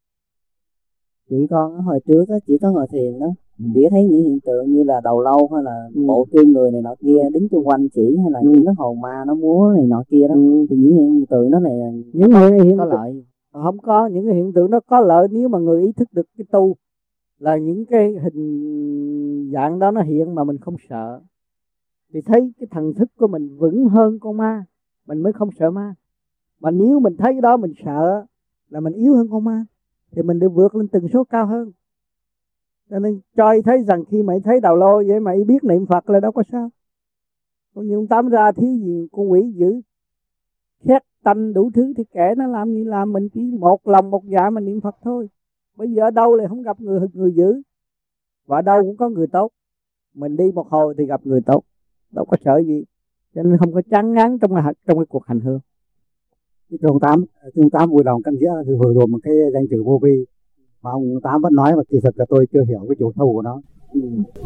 chị con hồi trước á, chỉ có ngồi thiền đó, chỉ thấy những hiện tượng như là đầu lâu hay là ừ. bộ tim người này nọ kia đứng xung quanh chỉ, hay là ừ. những cái hồn ma nó múa này nọ kia đó. Ừ. Thì những hiện tượng đó là những cái hiện có lợi. Không có, những cái hiện tượng đó có lợi nếu mà người ý thức được cái tu, là những cái hình dạng đó nó hiện mà mình không sợ, thì thấy cái thần thức của mình vững hơn con ma, mình mới không sợ ma. Mà nếu mình thấy cái đó mình sợ là mình yếu hơn con ma, thì mình được vượt lên tần số cao hơn. Cho nên cho thấy rằng khi mày thấy đầu lôi vậy mày biết niệm Phật là đâu có sao. Còn những tám ra thiếu gì con quỷ dữ, khét tanh đủ thứ thì kể nó làm gì làm, mình chỉ một lòng một dạ mà niệm Phật thôi. Bây giờ ở đâu lại không gặp người người dữ, và đâu cũng có người tốt. Mình đi một hồi thì gặp người tốt, đâu có sợ gì. Cho nên không có chán ngán trong trong cái cuộc hành hương. Trung Tám, Trung Tám vui lòng căn nghĩa vừa rồi một cái danh từ vô vi mà ông Tám vẫn nói, mà kỳ thực là tôi chưa hiểu cái chủ thù của nó. Ừ.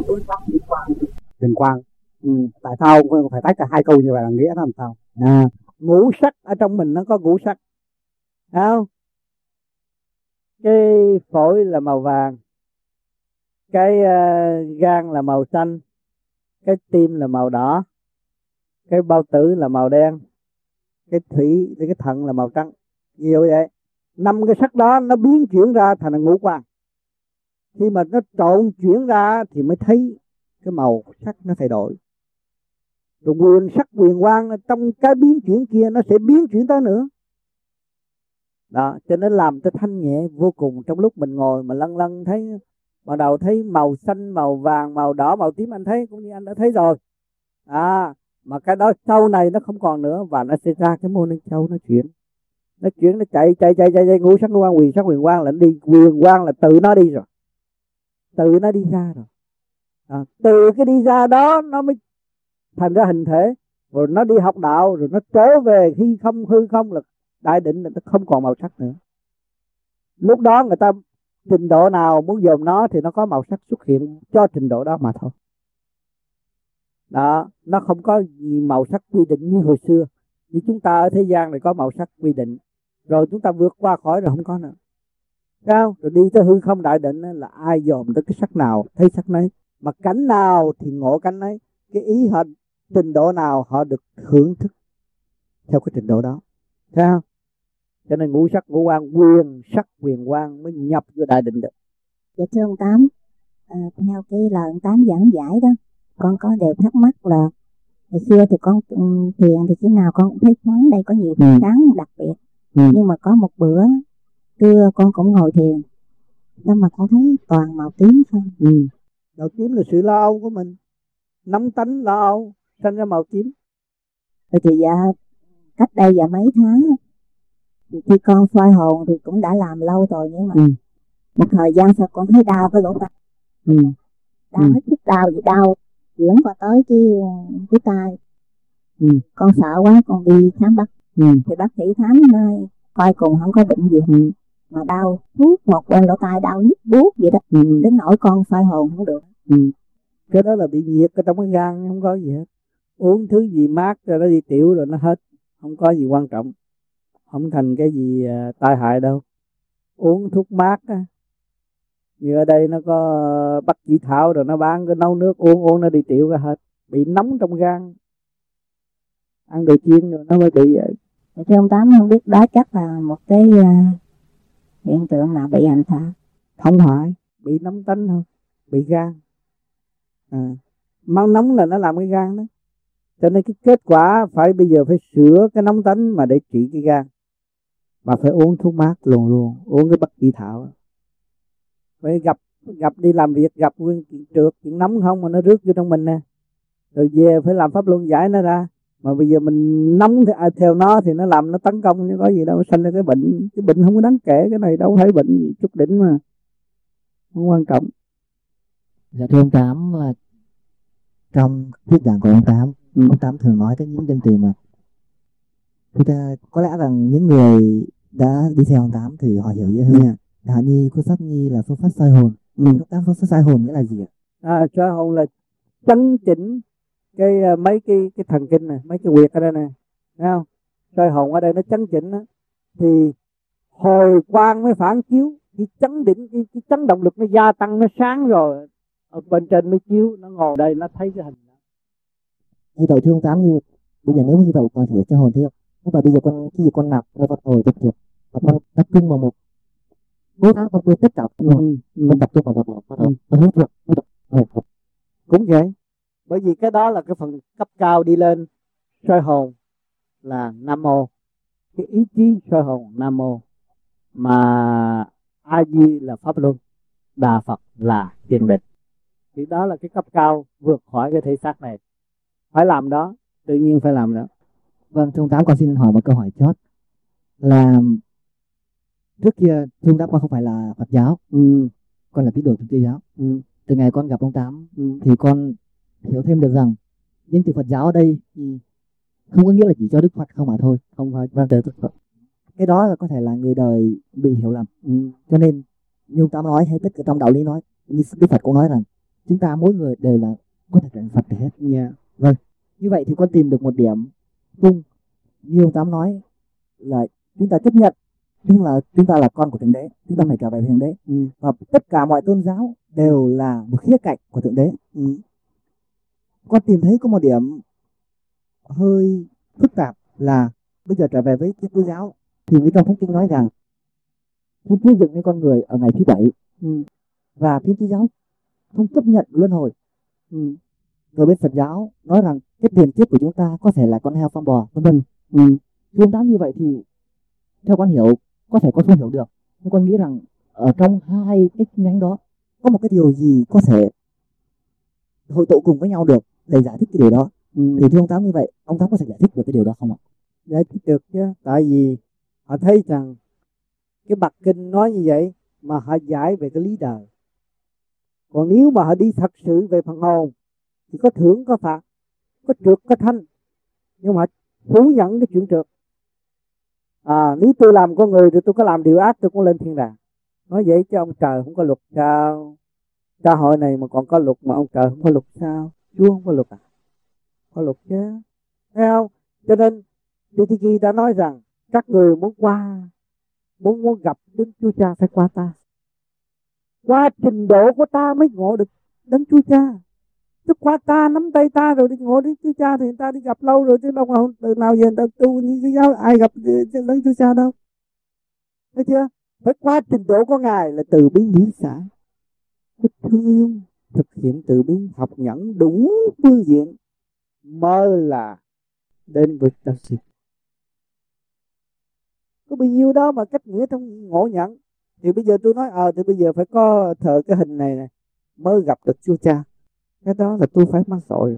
Huyền quang. Ừ. Tại sao phải tách cả hai câu như vậy là nghĩa nó làm sao? À, ngũ sắc ở trong mình nó có ngũ sắc, thấy không? Cái phổi là màu vàng, cái uh, gan là màu xanh, cái tim là màu đỏ, cái bao tử là màu đen, cái thủy, cái thận là màu trắng. Nhiều vậy. Năm cái sắc đó nó biến chuyển ra thành là ngũ quang. Khi mà nó trộn chuyển ra thì mới thấy cái màu sắc nó thay đổi. Rồi quyền sắc quyền quang trong cái biến chuyển kia nó sẽ biến chuyển tới nữa. Đó, cho nên làm cho thanh nhẹ vô cùng. Trong lúc mình ngồi mà lân lân thấy, bắt đầu thấy màu xanh, màu vàng, màu đỏ, màu tím, anh thấy cũng như anh đã thấy rồi. À, mà cái đó sau này nó không còn nữa, và nó sẽ ra cái môn Ninh Châu nó chuyển. Nó chuyển, nó chạy chạy chạy chạy, chạy ngũ sắc ngũ quang, quyền sắc quyền quang là nó đi, quyền quang là tự nó đi rồi. Tự nó đi ra rồi. À, từ cái đi ra đó nó mới thành ra hình thể, rồi nó đi học đạo, rồi nó trở về khi không hư không là đại định, là nó không còn màu sắc nữa. Lúc đó người ta trình độ nào muốn dòm nó thì nó có màu sắc xuất hiện cho trình độ đó mà thôi. Đó, nó không có gì màu sắc quy định như hồi xưa. Như chúng ta ở thế gian này có màu sắc quy định, rồi chúng ta vượt qua khỏi rồi không có nữa. Sao? Rồi đi tới hư không đại định là ai dòm tới cái sắc nào thấy sắc nấy, mà cảnh nào thì ngộ cảnh ấy. Cái ý họ trình độ nào họ được hưởng thức theo cái trình độ đó. Sao? Cho nên ngũ sắc ngũ quang, quyền sắc quyền quang mới nhập vô đại định được. Dạ thưa ông Tám, à, theo cái lời ông Tám giảng giải đó, con có đều thắc mắc là hồi xưa thì con um, thiền thì khi nào con cũng thấy thoáng, đây có nhiều ánh sáng đặc biệt. Ừ. Nhưng mà có một bữa trưa con cũng ngồi thiền, nhưng mà con thấy toàn màu tím thôi. Ừ. Màu tím là sự lo âu của mình, nóng tánh lo âu sinh ra màu tím. Rồi thì dạ, cách đây dạ mấy tháng khi con soi hồn thì cũng đã làm lâu rồi, nhưng mà ừ. một thời gian sau con thấy đau cái lỗ tai. Ừ. Đau ừ. hết sức đau, gì đau chuyển qua tới cái cái tai. Ừ. Con sợ quá con đi khám bác. Ừ. Thì bác sĩ khám nói coi cùng không có bệnh gì. Ừ. Mà đau thuốc một bên lỗ tai đau nhức buốt vậy đó. Ừ. Đến nỗi con soi hồn không được. Ừ. Cái đó là bị nhiệt ở trong cái gan, không có gì hết. Uống thứ gì mát rồi nó đi tiểu rồi nó hết, không có gì quan trọng, không thành cái gì uh, tai hại đâu. Uống thuốc mát á, như ở đây nó có Bắc Chỉ Thảo rồi nó bán cái nấu nước uống, uống nó đi tiểu ra hết. Bị nóng trong gan ăn đồ chiên rồi nó mới bị vậy. Thì ông Tám không biết đó chắc là một cái uh, hiện tượng nào bị hành hạ. Không phải, bị nóng tánh thôi, bị gan. À, máu nóng là nó làm cái gan đó. Cho nên cái kết quả phải bây giờ phải sửa cái nóng tánh mà để trị cái gan. Mà phải uống thuốc mát luôn luôn, uống cái bất trị thảo. Phải gặp gặp đi làm việc, gặp chuyện trượt, chuyện nóng không mà nó rước vô trong mình nè. Rồi về phải làm pháp luân giải nó ra. Mà bây giờ mình nóng thì, à, theo nó thì nó làm nó tấn công, chứ có gì đâu sanh ra cái bệnh. Cái bệnh không có đáng kể, cái này đâu phải bệnh chút đỉnh mà. Không quan trọng. Dạ thưa ông Tám, là trong thuyết giảng của ông Tám, ừ. ông Tám thường nói tới những chân tiền mà chúng ta có lẽ rằng những người đã đi theo ông Tám thì họ hiểu dễ hơn. Yeah. Chẳng như phương pháp như là phương pháp soi hồn. Ừ. Ông Tám phương pháp soi hồn nghĩa là gì ạ? À, soi hồn là chấn chỉnh cái mấy cái cái thần kinh này, mấy cái huyệt ở đây nè, thấy không? Soi hồn ở đây nó chấn chỉnh đó, thì hồi quang mới phản chiếu, cái chấn định, cái, cái chấn động lực nó gia tăng, nó sáng rồi ở bên trên mới chiếu, nó ngồi đây nó thấy cái hình đó. Như vậy thưa ông Tám, như bây giờ nếu như vậy con thể cho hồn thế không? Nhưng mà bây giờ con khi con nạp con ngồi tập trượt và con tập trung vào một cố gắng con quên tất cả con ừ. con tập trung vào một một con hướng được cũng vậy. Bởi vì cái đó là cái phần cấp cao đi lên soi hồn là Nam Mô, cái ý chí soi hồn Nam Mô, mà A Di là pháp luân, Đà Phật là thiền định. Thì đó là cái cấp cao vượt khỏi cái thể xác này, phải làm đó, tự nhiên phải làm đó. Vâng, thưa ông Tám, con xin hỏi một câu hỏi chót là trước kia thưa ông Tám, con không phải là Phật giáo, ừ. con là tín đồ Thiên Chúa giáo. Ừ. Từ ngày con gặp ông Tám ừ. thì con hiểu thêm được rằng những từ Phật giáo ở đây thì không có nghĩa là chỉ cho Đức Phật không mà thôi, không phải. Vâng, cái đó là có thể là người đời bị hiểu lầm. Ừ. Cho nên như ông Tám nói, hay tất cả trong đạo lý nói, như Đức Phật cũng nói rằng chúng ta mỗi người đều là có thể trở thành Phật hết. Yeah. Vâng, như vậy thì con tìm được một điểm chung, như ông Tám nói là chúng ta chấp nhận nhưng là chúng ta là con của Thượng Đế, chúng ta phải trở về Thượng Đế. Ừ. Và tất cả mọi tôn giáo đều là một khía cạnh của Thượng Đế. Ừ. Con tìm thấy có một điểm hơi phức tạp là bây giờ trở về với Thiên Chúa giáo thì với trong Thánh Kinh nói rằng Thiên Chúa dựng nên con người ở ngày thứ bảy. Ừ. Và Thiên Chúa giáo không chấp nhận luân hồi. Ừ. Rồi bên Phật giáo nói rằng cái tiền kiếp của chúng ta có thể là con heo, con bò, vân vân. Ừ. Thưa ông Tám, như vậy thì theo con hiểu, có thể con không hiểu được, nhưng con nghĩ rằng ở trong hai cái nhánh đó có một cái điều gì có thể hội tụ cùng với nhau được để giải thích cái điều đó. Ừ. Thì thưa ông Tám, như vậy ông Tám có thể giải thích được cái điều đó không ạ? Giải thích được chứ, tại vì họ thấy rằng cái bậc kinh nói như vậy mà họ giải về cái lý đời. Còn nếu mà họ đi thật sự về phần hồn thì có thưởng có phạt, có trượt có thanh, nhưng mà phủ nhận cái chuyện trượt. À, nếu tôi làm con người thì tôi có làm điều ác tôi cũng lên thiên đàng. Nói vậy chứ ông trời không có luật sao? Xã hội này mà còn có luật mà ông trời không có luật sao? Chúa không có luật à? Có luật chứ, thấy không? Cho nên Tiki đã nói rằng các người muốn qua, muốn muốn gặp Đức Chúa Cha phải qua ta. Qua trình độ của ta mới ngộ được Đấng Chúa Cha. Chứ qua ta nắm tay ta rồi đi ngộ Đức Chúa Cha thì người ta đi gặp lâu rồi, chứ đâu mà từ nào giờ người ta tu như cái giáo ai gặp Đấng Chúa Cha đâu. Thấy chưa? Phải qua trình độ của Ngài là từ bi hỷ xả, thương yêu, thực hiện từ bi, học nhẫn đủ phương diện mới là đến với ta sinh. Có bao nhiêu đó mà cách nghĩa trong ngộ nhận. Thì bây giờ tôi nói ờ à, thì bây giờ phải có thờ cái hình này, này mới gặp được Chúa Cha. Cái đó là tôi phải mang tội.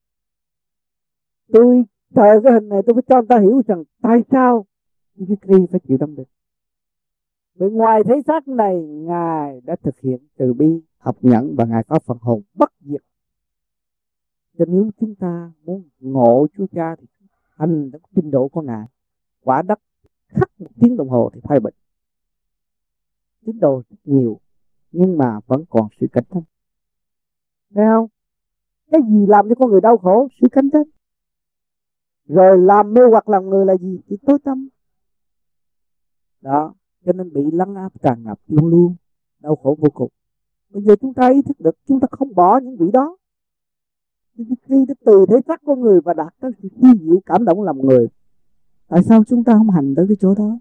Tôi thờ cái hình này tôi phải cho người ta hiểu rằng tại sao cái Christ phải chịu tâm định. Bên ngoài thế xác này Ngài đã thực hiện từ bi, học nhẫn và Ngài có phần hồn bất diệt. Cho nếu chúng ta muốn ngộ Chúa Cha thì hành đến trình độ của Ngài, quả đất khắc một tiếng đồng hồ thì thay bệnh. Tín đồ nhiều nhưng mà vẫn còn sự cạnh tranh. Thấy không? Cái gì làm cho con người đau khổ? Sự cạnh tranh. Rồi làm mê hoặc làm người là gì? Thì tối tâm. Đó, cho nên bị lấn áp tràn ngập luôn luôn, đau khổ vô cùng. Bây giờ chúng ta ý thức được, chúng ta không bỏ những vị đó. cái, cái, cái từ thể xác con người và đạt tới sự kỳ diệu cảm động lòng người. Tại sao chúng ta không hành tới cái chỗ đó?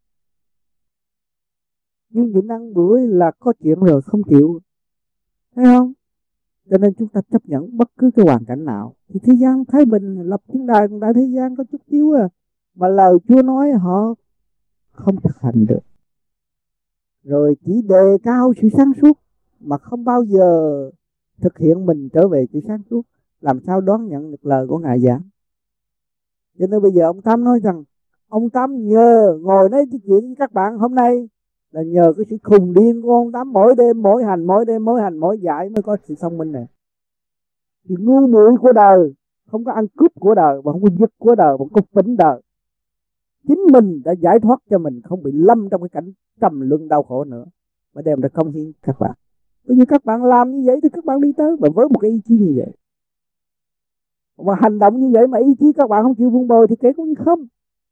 Nhưng nhịn ăn bữa là có chuyện rồi không chịu, thấy không? Cho nên chúng ta chấp nhận bất cứ cái hoàn cảnh nào. Thì thế gian thái bình, lập thiên đàng đại thế gian có chút xíu à, mà lời Chúa nói họ không thực hành được. Rồi chỉ đề cao sự sáng suốt mà không bao giờ thực hiện mình trở về sự sáng suốt, làm sao đón nhận được lời của Ngài giảng. Cho nên bây giờ ông Tám nói rằng ông Tám nhờ ngồi nói chuyện với các bạn hôm nay là nhờ cái sự khùng điên của ông Tám, mỗi đêm mỗi hành, mỗi đêm mỗi hành, mỗi giải mới có sự thông minh này. Sự ngu muội của đời, không có ăn cướp của đời, mà không có giật của đời, mà không có phỉnh đời. Chính mình đã giải thoát cho mình không bị lâm trong cái cảnh trầm luân đau khổ nữa, mà đem ra công hiến các bạn. Bởi vì các bạn làm như vậy thì các bạn đi tới, mà với một cái ý chí như vậy, mà hành động như vậy mà ý chí các bạn không chịu buông bồi thì kể cũng như không.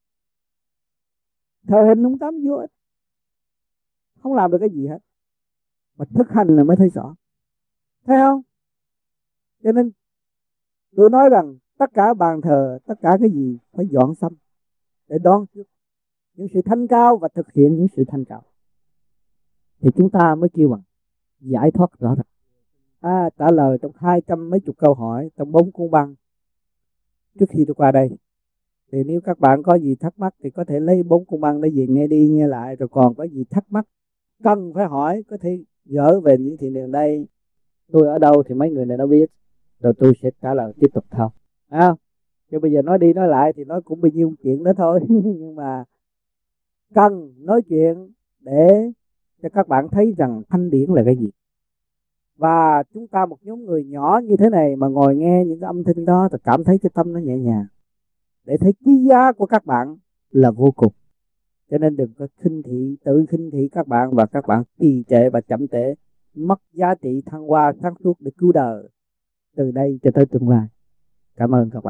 Thời hình ông Tám vô ích, không làm được cái gì hết, mà thực hành là mới thấy rõ, thấy không? Cho nên tôi nói rằng tất cả bàn thờ, tất cả cái gì phải dọn xong để đón trước những sự thanh cao và thực hiện những sự thanh cao, thì chúng ta mới kêu bằng giải thoát rõ ràng. À, trả lời trong hai trăm mấy chục câu hỏi trong bốn cuốn băng trước khi tôi qua đây. Thì nếu các bạn có gì thắc mắc thì có thể lấy bốn cuốn băng để về nghe đi nghe lại, rồi còn có gì thắc mắc cần phải hỏi có thể gỡ về những thiện đường đây. Tôi ở đâu thì mấy người này nó biết, rồi tôi sẽ trả lời tiếp tục thôi. À, chứ bây giờ nói đi nói lại thì nói cũng bao nhiêu chuyện đó thôi. Nhưng mà cần nói chuyện để cho các bạn thấy rằng thanh điển là cái gì. Và chúng ta một nhóm người nhỏ như thế này mà ngồi nghe những cái âm thanh đó thì cảm thấy cái tâm nó nhẹ nhàng, để thấy quý giá của các bạn là vô cùng. Cho nên đừng có khinh thị, tự khinh thị các bạn, và các bạn trì trệ và chậm trễ, mất giá trị thăng hoa sáng suốt để cứu đời từ đây cho tới tương lai. Cảm ơn các bạn.